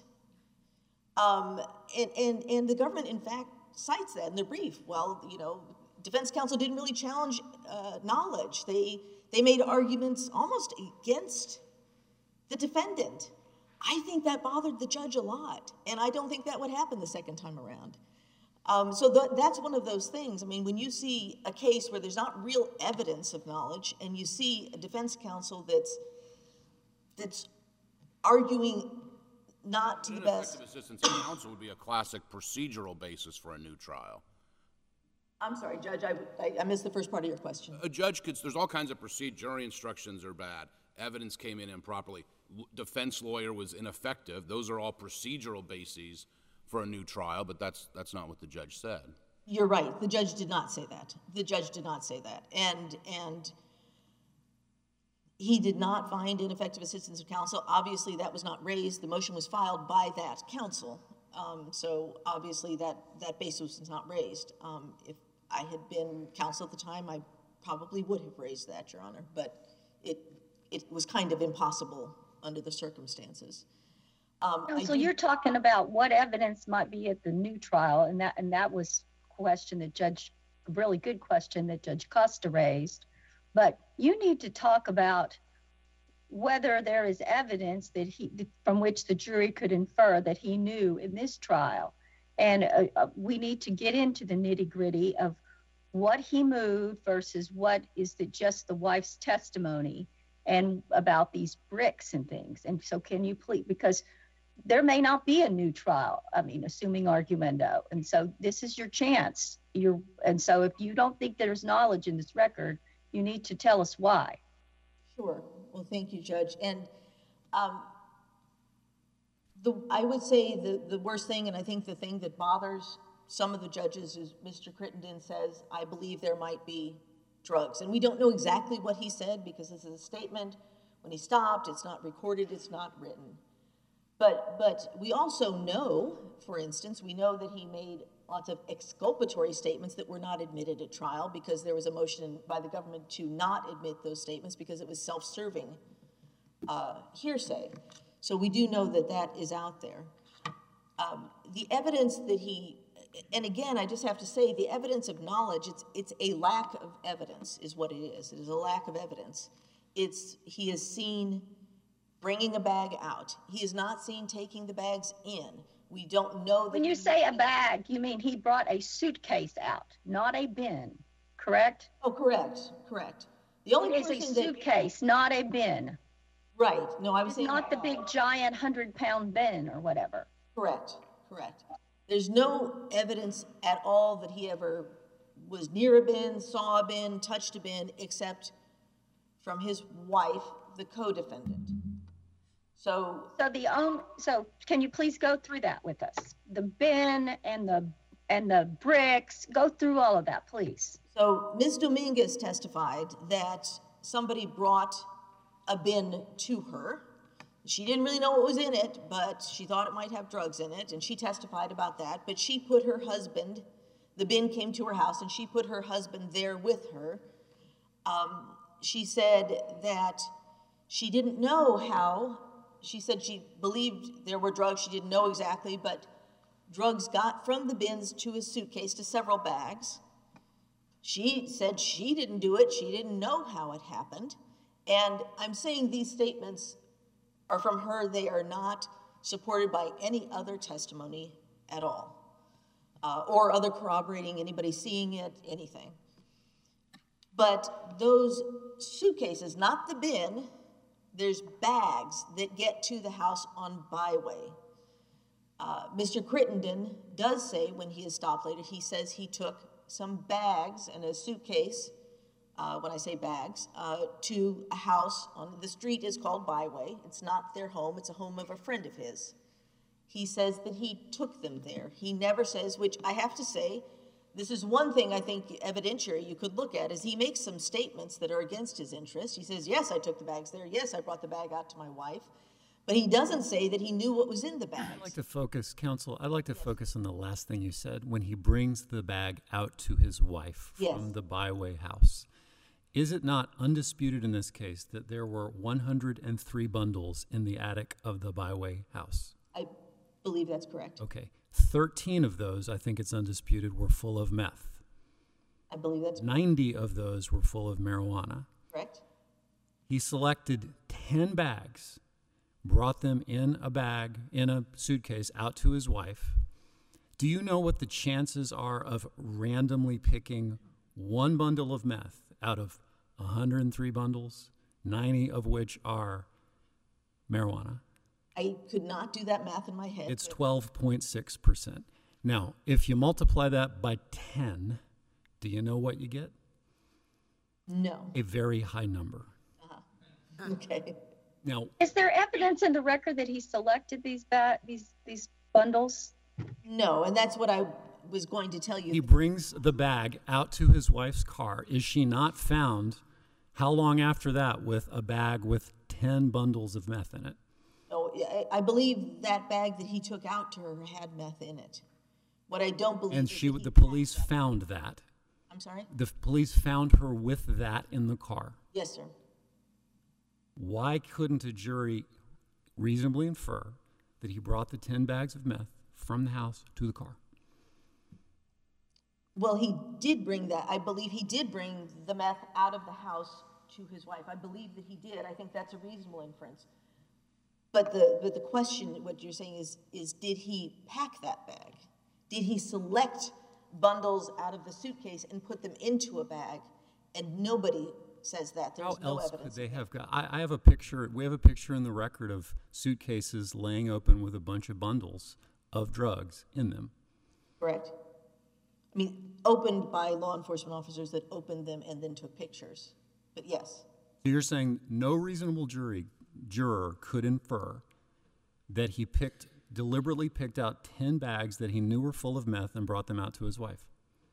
Um, and, and, and the government, in fact, cites that in their brief. Well, you know, defense counsel didn't really challenge uh, knowledge. They, they made arguments almost against the defendant. I think that bothered the judge a lot, and I don't think that would happen the second time around. Um, so th that's one of those things. I mean, when you see a case where there's not real evidence of knowledge, and you see a defense counsel that's that's arguing not to the best. Ineffective assistance of counsel would be a classic procedural basis for a new trial. I'm sorry, Judge, I, I, I missed the first part of your question. A judge could, there's all kinds of procedure, jury instructions are bad, evidence came in improperly, L defense lawyer was ineffective. Those are all procedural bases for a new trial, but that's, that's not what the judge said. You're right, the judge did not say that. The judge did not say that. And, and he did not find ineffective assistance of counsel. Obviously, that was not raised. The motion was filed by that counsel. Um, so obviously that, that basis was not raised. Um, if I had been counsel at the time, I probably would have raised that, Your Honor, but it, it was kind of impossible under the circumstances. Um, So you're talking about what evidence might be at the new trial, and that and that was a question that Judge, a really good question that Judge Costa raised. But you need to talk about whether there is evidence that he, from which the jury could infer that he knew in this trial. And uh, uh, we need to get into the nitty gritty of what he moved versus what is the, just the wife's testimony and about these bricks and things. And so can you please, because there may not be a new trial, I mean, assuming arguendo. And so this is your chance. You're, and so if you don't think there's knowledge in this record, you need to tell us why. Sure. Well, thank you, Judge. And um, the, I would say the, the worst thing, and I think the thing that bothers some of the judges is Mister Crittenden says, I believe there might be drugs. And we don't know exactly what he said because this is a statement. When he stopped, it's not recorded, it's not written. But, but we also know, for instance, we know that he made lots of exculpatory statements that were not admitted at trial because there was a motion by the government to not admit those statements because it was self-serving uh, hearsay. So we do know that that is out there. Um, the evidence that he, and again, I just have to say, the evidence of knowledge, it's, it's a lack of evidence is what it is. It is a lack of evidence. It's, he is seen bringing a bag out. He is not seen taking the bags in. We don't know that. When you say a bag, you mean he brought a suitcase out, not a bin, correct? Oh, correct, correct. The only It is a person that, suitcase, not a bin. right, no, I was It's saying. not the big giant hundred pound bin or whatever. Correct, correct. There's no evidence at all that he ever was near a bin, saw a bin, touched a bin, except from his wife, the co-defendant. So, So the own, so can you please go through that with us? The bin and the and the bricks. Go through all of that, please. So Miz Dominguez testified that somebody brought a bin to her. She didn't really know what was in it, but she thought it might have drugs in it, and she testified about that. But she put her husband, the bin came to her house, and she put her husband there with her. Um, she said that she didn't know how. She said she believed there were drugs. She didn't know exactly, but drugs got from the bins to his suitcase to several bags. She said she didn't do it. She didn't know how it happened. And I'm saying these statements are from her. They are not supported by any other testimony at all, uh, or other corroborating, anybody seeing it, anything. But those suitcases, not the bin, there's bags that get to the house on byway. Uh, Mister Crittenden does say when he is stopped later, he says he took some bags and a suitcase, uh, when I say bags, uh, to a house on the street is called Byway. It's not their home, it's a home of a friend of his. He says that he took them there. He never says, which I have to say, this is one thing I think evidentiary you could look at, is he makes some statements that are against his interest. He says, yes, I took the bags there. Yes, I brought the bag out to my wife. But he doesn't say that he knew what was in the bags. I'd like to focus, counsel, I'd like to yes. focus on the last thing you said, when he brings the bag out to his wife from yes. the Byway house. Is it not undisputed in this case that there were one hundred three bundles in the attic of the Byway house? I believe that's correct. Okay. thirteen of those, I think it's undisputed, were full of meth. I believe that's correct. ninety of those were full of marijuana. Correct. He selected ten bags, brought them in a bag, in a suitcase, out to his wife. Do you know what the chances are of randomly picking one bundle of meth out of one hundred three bundles, ninety of which are marijuana? I could not do that math in my head. It's twelve point six percent. Now, if you multiply that by ten, do you know what you get? No. A very high number. Uh-huh. Okay. Now, is there evidence in the record that he selected these ba- these these bundles? No, and that's what I was going to tell you. He brings the bag out to his wife's car. Is she not found, how long after that, with a bag with ten bundles of meth in it? No, I believe that bag that he took out to her had meth in it. What I don't believe and is she, that the police found that. I'm sorry? The police found her with that in the car. Yes, sir. Why couldn't a jury reasonably infer that he brought the ten bags of meth from the house to the car? Well, he did bring that. I believe he did bring the meth out of the house to his wife. I believe that he did. I think that's a reasonable inference. But the but the question, what you're saying is, is did he pack that bag? Did he select bundles out of the suitcase and put them into a bag? And nobody says that. There's How no else evidence. could they have got? I, I have a picture. We have a picture in the record of suitcases laying open with a bunch of bundles of drugs in them. Correct. I mean, opened by law enforcement officers that opened them and then took pictures. But yes. So you're saying no reasonable jury juror could infer that he picked deliberately picked out ten bags that he knew were full of meth and brought them out to his wife?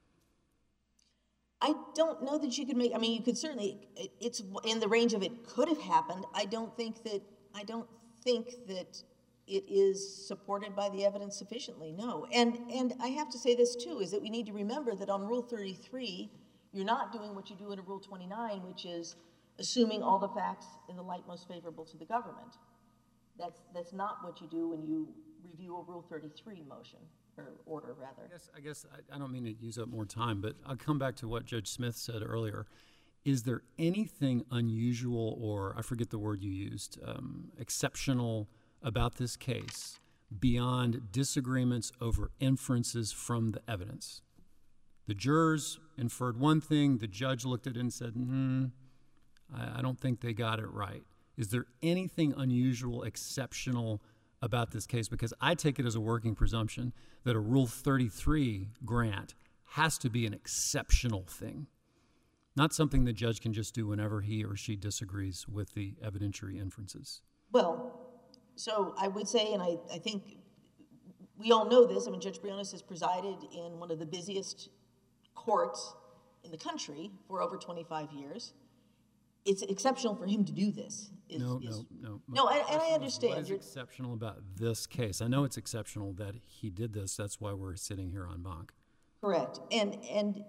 I don't know that you could make, I mean, you could certainly, it, it's in the range of it could have happened. I don't think that, I don't think that it is supported by the evidence sufficiently, no. And, and I have to say this too, is that we need to remember that on Rule thirty-three, you're not doing what you do in a Rule twenty-nine, which is assuming all the facts in the light most favorable to the government. That's, that's not what you do when you review a Rule thirty-three motion. Or order, rather. I guess, I, guess I, I don't mean to use up more time, but I'll come back to what Judge Smith said earlier. Is there anything unusual, or I forget the word you used, um, exceptional about this case beyond disagreements over inferences from the evidence? The jurors inferred one thing, the judge looked at it and said, hmm, I, I don't think they got it right. Is there anything unusual, exceptional about this case? Because I take it as a working presumption that a Rule thirty-three grant has to be an exceptional thing, not something the judge can just do whenever he or she disagrees with the evidentiary inferences. Well, so I would say, and I, I think we all know this. I mean, Judge Briones has presided in one of the busiest courts in the country for over twenty-five years. It's exceptional for him to do this. Is, No, is, no, no. No, and, and I Question is, understand. What is You're- exceptional about this case? I know it's exceptional that he did this. That's why we're sitting here on Bonk. Correct. And and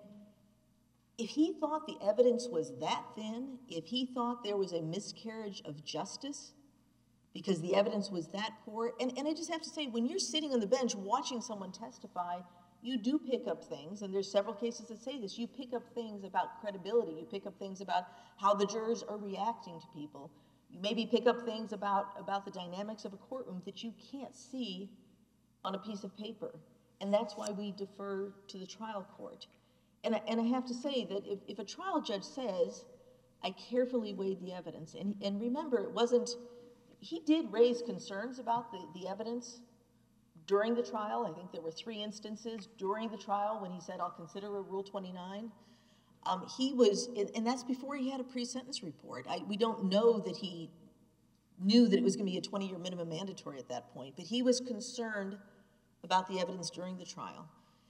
if he thought the evidence was that thin, if he thought there was a miscarriage of justice because the evidence was that poor, and, and I just have to say, when you're sitting on the bench watching someone testify, you do pick up things, and there's several cases that say this. You pick up things about credibility. You pick up things about how the jurors are reacting to people. You maybe pick up things about, about the dynamics of a courtroom that you can't see on a piece of paper. And that's why we defer to the trial court. And I, and I have to say that if, if a trial judge says, I carefully weighed the evidence, and, and remember, it wasn't, he did raise concerns about the, the evidence during the trial. I think there were three instances during the trial when he said, I'll consider a Rule twenty-nine. Um, he was, and that's before he had a pre-sentence report. I, we don't know that he knew that it was going to be a twenty-year minimum mandatory at that point, but he was concerned about the evidence during the trial.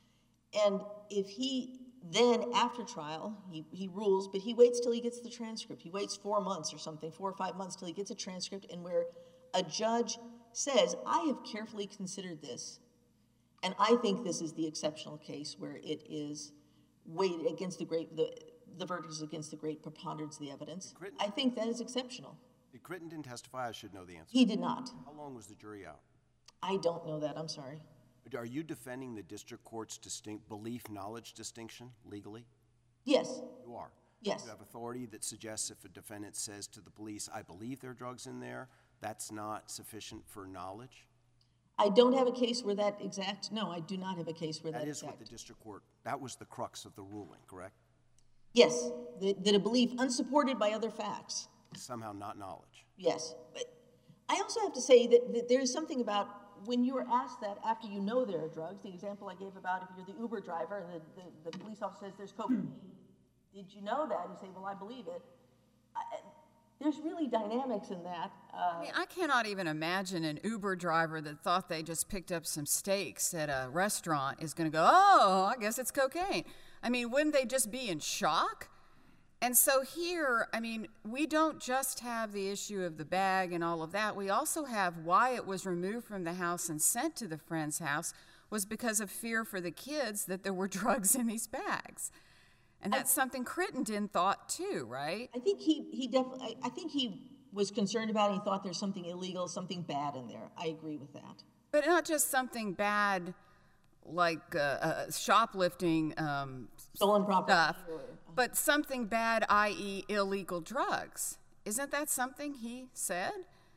And if he then, after trial, he, he rules, but he waits till he gets the transcript. He waits four months or something, four or five months till he gets a transcript, and where a judge says, I have carefully considered this, and I think this is the exceptional case where it is weighed against the great, the, the verdict is against the great preponderance of the evidence. I think that is exceptional. Did Crittenden testify? I should know the answer. He did not. How long was the jury out? I don't know that, I'm sorry. Are you defending the district court's distinct belief-knowledge distinction legally? Yes. You are? Yes. You have authority that suggests if a defendant says to the police, I believe there are drugs in there, that's not sufficient for knowledge? I don't have a case where that exact, no, I do not have a case where that, that is exact. what the district court, that was the crux of the ruling, correct? Yes, that, that a belief unsupported by other facts. Somehow not knowledge. Yes, but I also have to say that, that there is something about when you are asked that after you know there are drugs, the example I gave about if you're the Uber driver and the, the, the police officer says there's cocaine, did you know that? You say, well, I believe it. I, there's really dynamics in that. Uh, I mean, I cannot even imagine an Uber driver that thought they just picked up some steaks at a restaurant is going to go, oh, I guess it's cocaine. I mean, wouldn't they just be in shock? And so here, I mean, we don't just have the issue of the bag and all of that. We also have why it was removed from the house and sent to the friend's house was because of fear for the kids that there were drugs in these bags. And that's I, something Crittenden thought too, right? I think he, he definitely, I think he was concerned about it. He thought there's something illegal, something bad in there. I agree with that. But not just something bad like uh, uh, shoplifting um, stolen property stuff, or, but something bad, that is illegal drugs. Isn't that something he said?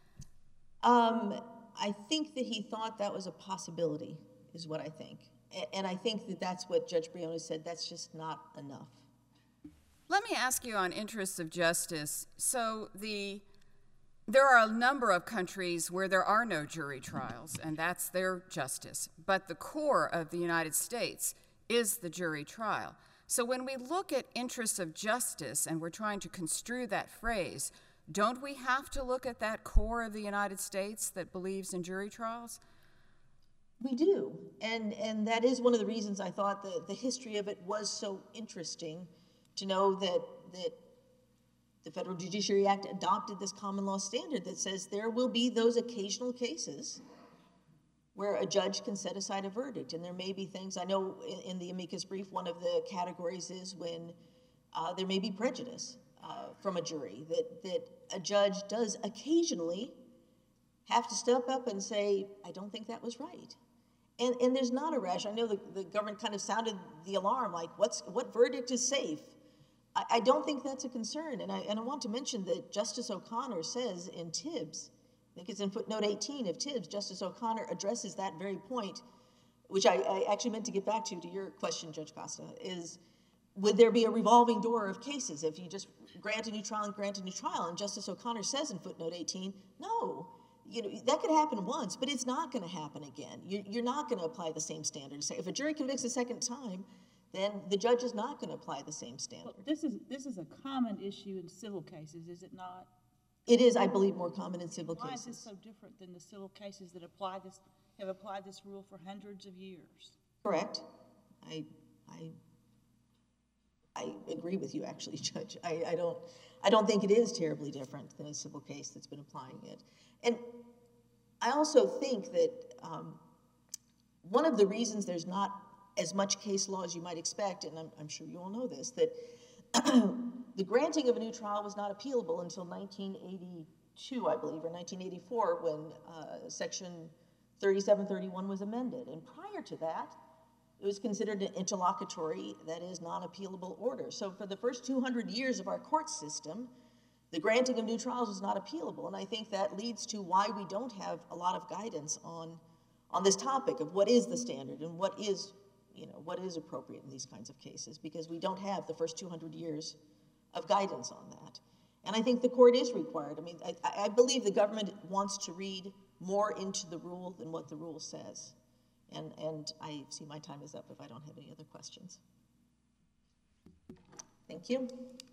Um, I think that he thought that was a possibility, is what I think. A- and I think that that's what Judge Briones said, that's just not enough. Let me ask you on interests of justice. So the there are a number of countries where there are no jury trials, and that's their justice. But the core of the United States is the jury trial. So when we look at interests of justice and we're trying to construe that phrase, don't we have to look at that core of the United States that believes in jury trials? We do, and and that is one of the reasons I thought the, the history of it was so interesting, to know that that the Federal Judiciary Act adopted this common law standard that says there will be those occasional cases where a judge can set aside a verdict. And there may be things, I know in, in the amicus brief, one of the categories is when uh, there may be prejudice uh, from a jury, that, that a judge does occasionally have to step up and say, I don't think that was right. And, and there's not a rush. I know the, the government kind of sounded the alarm, like what's, what verdict is safe? I, I don't think that's a concern. And I, and I want to mention that Justice O'Connor says in Tibbs, I think it's in footnote eighteen of Tibbs, Justice O'Connor addresses that very point, which I, I actually meant to get back to, to your question, Judge Costa, is would there be a revolving door of cases if you just grant a new trial and grant a new trial? And Justice O'Connor says in footnote eighteen, no, you know, that could happen once, but it's not going to happen again. You're, you're not going to apply the same standard. If a jury convicts a second time, then the judge is not going to apply the same standard. Well, this is this is a common issue in civil cases, is it not? It is, I believe, more common in civil Why cases. Why is this so different than the civil cases that apply this? have applied this rule for hundreds of years. Correct. I, I, I agree with you, actually, Judge. I, I don't, I don't think it is terribly different than a civil case that's been applying it. And I also think that um, one of the reasons there's not as much case law as you might expect, and I'm, I'm sure you all know this, that the granting of a new trial was not appealable until nineteen eighty-two, I believe, or nineteen eighty-four, when uh, Section thirty-seven thirty-one was amended. And prior to that, it was considered an interlocutory, that is, non-appealable order. So for the first two hundred years of our court system, the granting of new trials was not appealable. And I think that leads to why we don't have a lot of guidance on, on this topic of what is the standard and what is, you know, what is appropriate in these kinds of cases, because we don't have the first two hundred years of guidance on that. And I think the court is required. I mean, I, I believe the government wants to read more into the rule than what the rule says. And, and I see my time is up if I don't have any other questions. Thank you.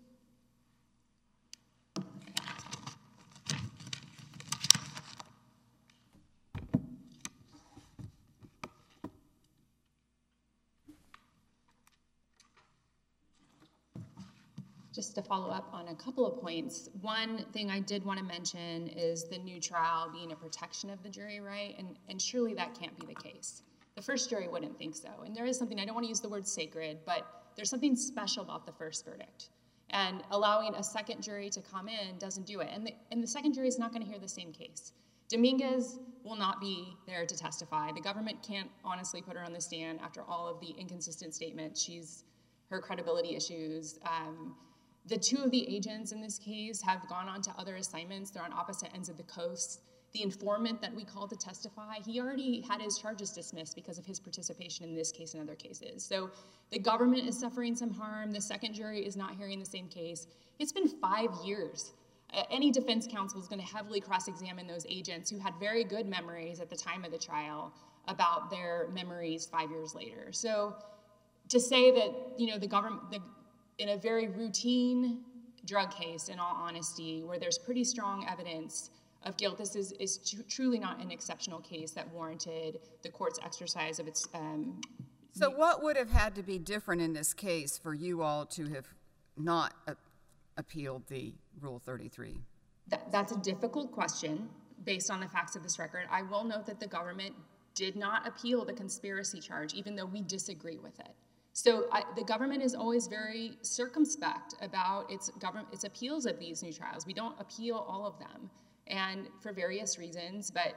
Just to follow up on a couple of points, one thing I did want to mention is the new trial being a protection of the jury right, and, and surely that can't be the case. The first jury wouldn't think so, and there is something, I don't want to use the word sacred, but there's something special about the first verdict, and allowing a second jury to come in doesn't do it, and the, and the second jury is not going to hear the same case. Dominguez will not be there to testify. The government can't honestly put her on the stand after all of the inconsistent statements. She's, her credibility issues, um, the two of the agents in this case have gone on to other assignments. They're on opposite ends of the coast. The informant that we called to testify, he already had his charges dismissed because of his participation in this case and other cases. So the government is suffering some harm. The second jury is not hearing the same case. It's been five years. Uh, any defense counsel is going to heavily cross-examine those agents who had very good memories at the time of the trial about their memories five years later. So to say that, you know, the government, the in a very routine drug case, in all honesty, where there's pretty strong evidence of guilt, this is, is tr truly not an exceptional case that warranted the court's exercise of its... Um, so what would have had to be different in this case for you all to have not a appealed the Rule thirty-three? That, that's a difficult question based on the facts of this record. I will note that the government did not appeal the conspiracy charge, even though we disagree with it. So I, the government is always very circumspect about its government, its appeals of these new trials. We don't appeal all of them, and for various reasons. But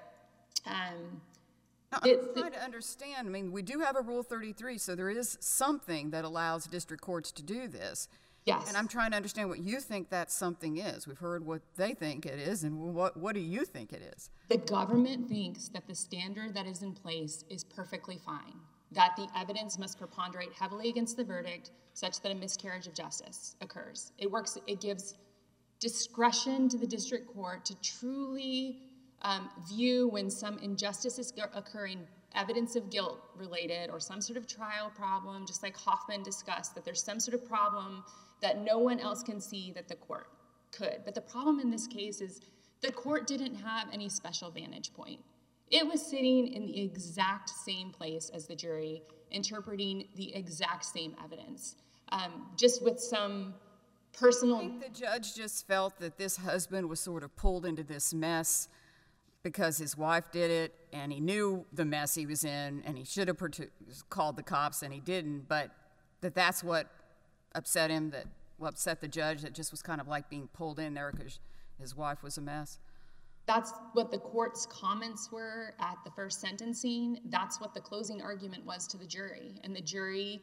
um, now, it, I'm trying to understand. I mean, we do have a Rule thirty-three, so there is something that allows district courts to do this. Yes. And I'm trying to understand what you think that something is. We've heard what they think it is, and what what do you think it is? The government thinks that the standard that is in place is perfectly fine, that the evidence must preponderate heavily against the verdict such that a miscarriage of justice occurs. It works, it gives discretion to the district court to truly um, view when some injustice is occurring, evidence of guilt related or some sort of trial problem, just like Hoffman discussed, that there's some sort of problem that no one else can see that the court could. But the problem in this case is the court didn't have any special vantage point. It was sitting in the exact same place as the jury, interpreting the exact same evidence, um, just with some personal... I think the judge just felt that this husband was sort of pulled into this mess because his wife did it, and he knew the mess he was in, and he should have called the cops, and he didn't, but that that's what upset him, that well, upset the judge, that just was kind of like being pulled in there because his wife was a mess. That's what the court's comments were at the first sentencing. That's what the closing argument was to the jury, and the jury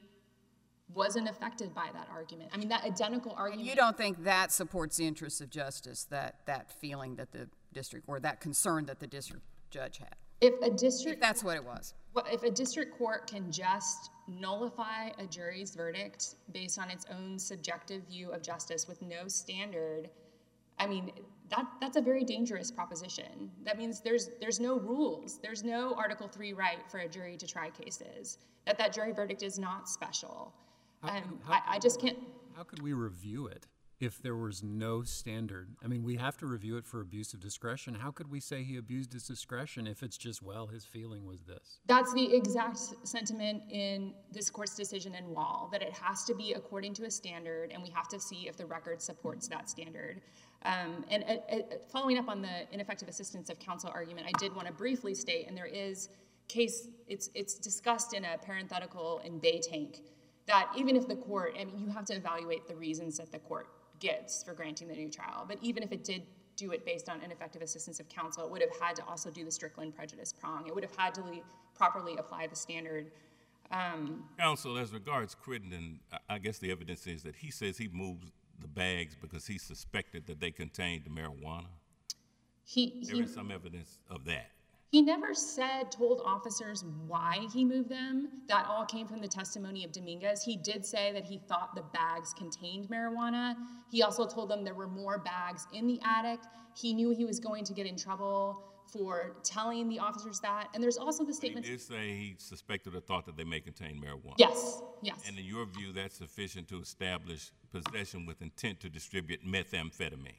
wasn't affected by that argument. I mean, that identical argument... And you don't think that supports the interests of justice, that, that feeling that the district, or that concern that the district judge had? If a district... If that's what it was. Well, if a district court can just nullify a jury's verdict based on its own subjective view of justice with no standard, I mean, that, that's a very dangerous proposition. That means there's, there's no rules. There's no Article three right for a jury to try cases, that that jury verdict is not special. How Um, could- how I, I just can't... How could we review it? if there was no standard? I mean, we have to review it for abuse of discretion. How could we say he abused his discretion if it's just, well, his feeling was this? That's the exact sentiment in this court's decision in Wall, that it has to be according to a standard, and we have to see if the record supports that standard. Um, and uh, uh, following up on the ineffective assistance of counsel argument, I did want to briefly state, and there is case, it's, it's discussed in a parenthetical in Baytank, that even if the court, I mean, you have to evaluate the reasons that the court gets for granting the new trial, but even if it did do it based on ineffective assistance of counsel, it would have had to also do the Strickland prejudice prong. It would have had to le- properly apply the standard. Um, Counsel, as regards Crittenden, I guess the evidence is that he says he moved the bags because he suspected that they contained marijuana. He, there he, is some evidence of that. He never said, told officers why he moved them. That all came from the testimony of Dominguez. He did say that he thought the bags contained marijuana. He also told them there were more bags in the attic. He knew he was going to get in trouble for telling the officers that. And there's also the statement. He did say he suspected or thought that they may contain marijuana. Yes, yes. And in your view, that's sufficient to establish possession with intent to distribute methamphetamine?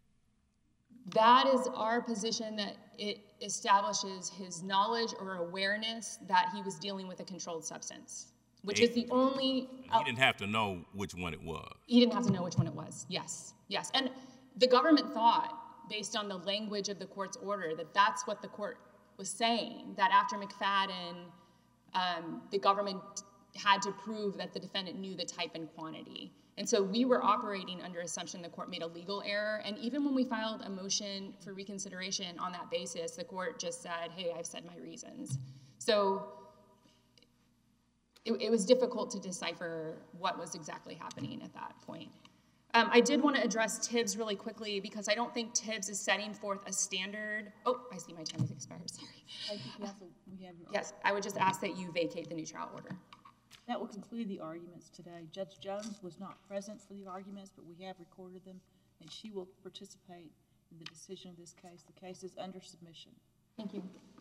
That is our position, that it establishes his knowledge or awareness that he was dealing with a controlled substance, which is the only... Uh, he didn't have to know which one it was. He didn't have to know which one it was, yes, yes. And the government thought, based on the language of the court's order, that that's what the court was saying, that after McFadden, um, the government had to prove that the defendant knew the type and quantity. And so we were operating under assumption the court made a legal error. And even when we filed a motion for reconsideration on that basis, the court just said, hey, I've said my reasons. So it, it was difficult to decipher what was exactly happening at that point. Um, I did want to address Tibbs really quickly because I don't think Tibbs is setting forth a standard. Oh, I see my time has expired, sorry. Thank you, counsel. We have your Yes, I would just ask that you vacate the new trial order. That will conclude the arguments today. Judge Jones was not present for the arguments, but we have recorded them, and she will participate in the decision of this case. The case is under submission. Thank you.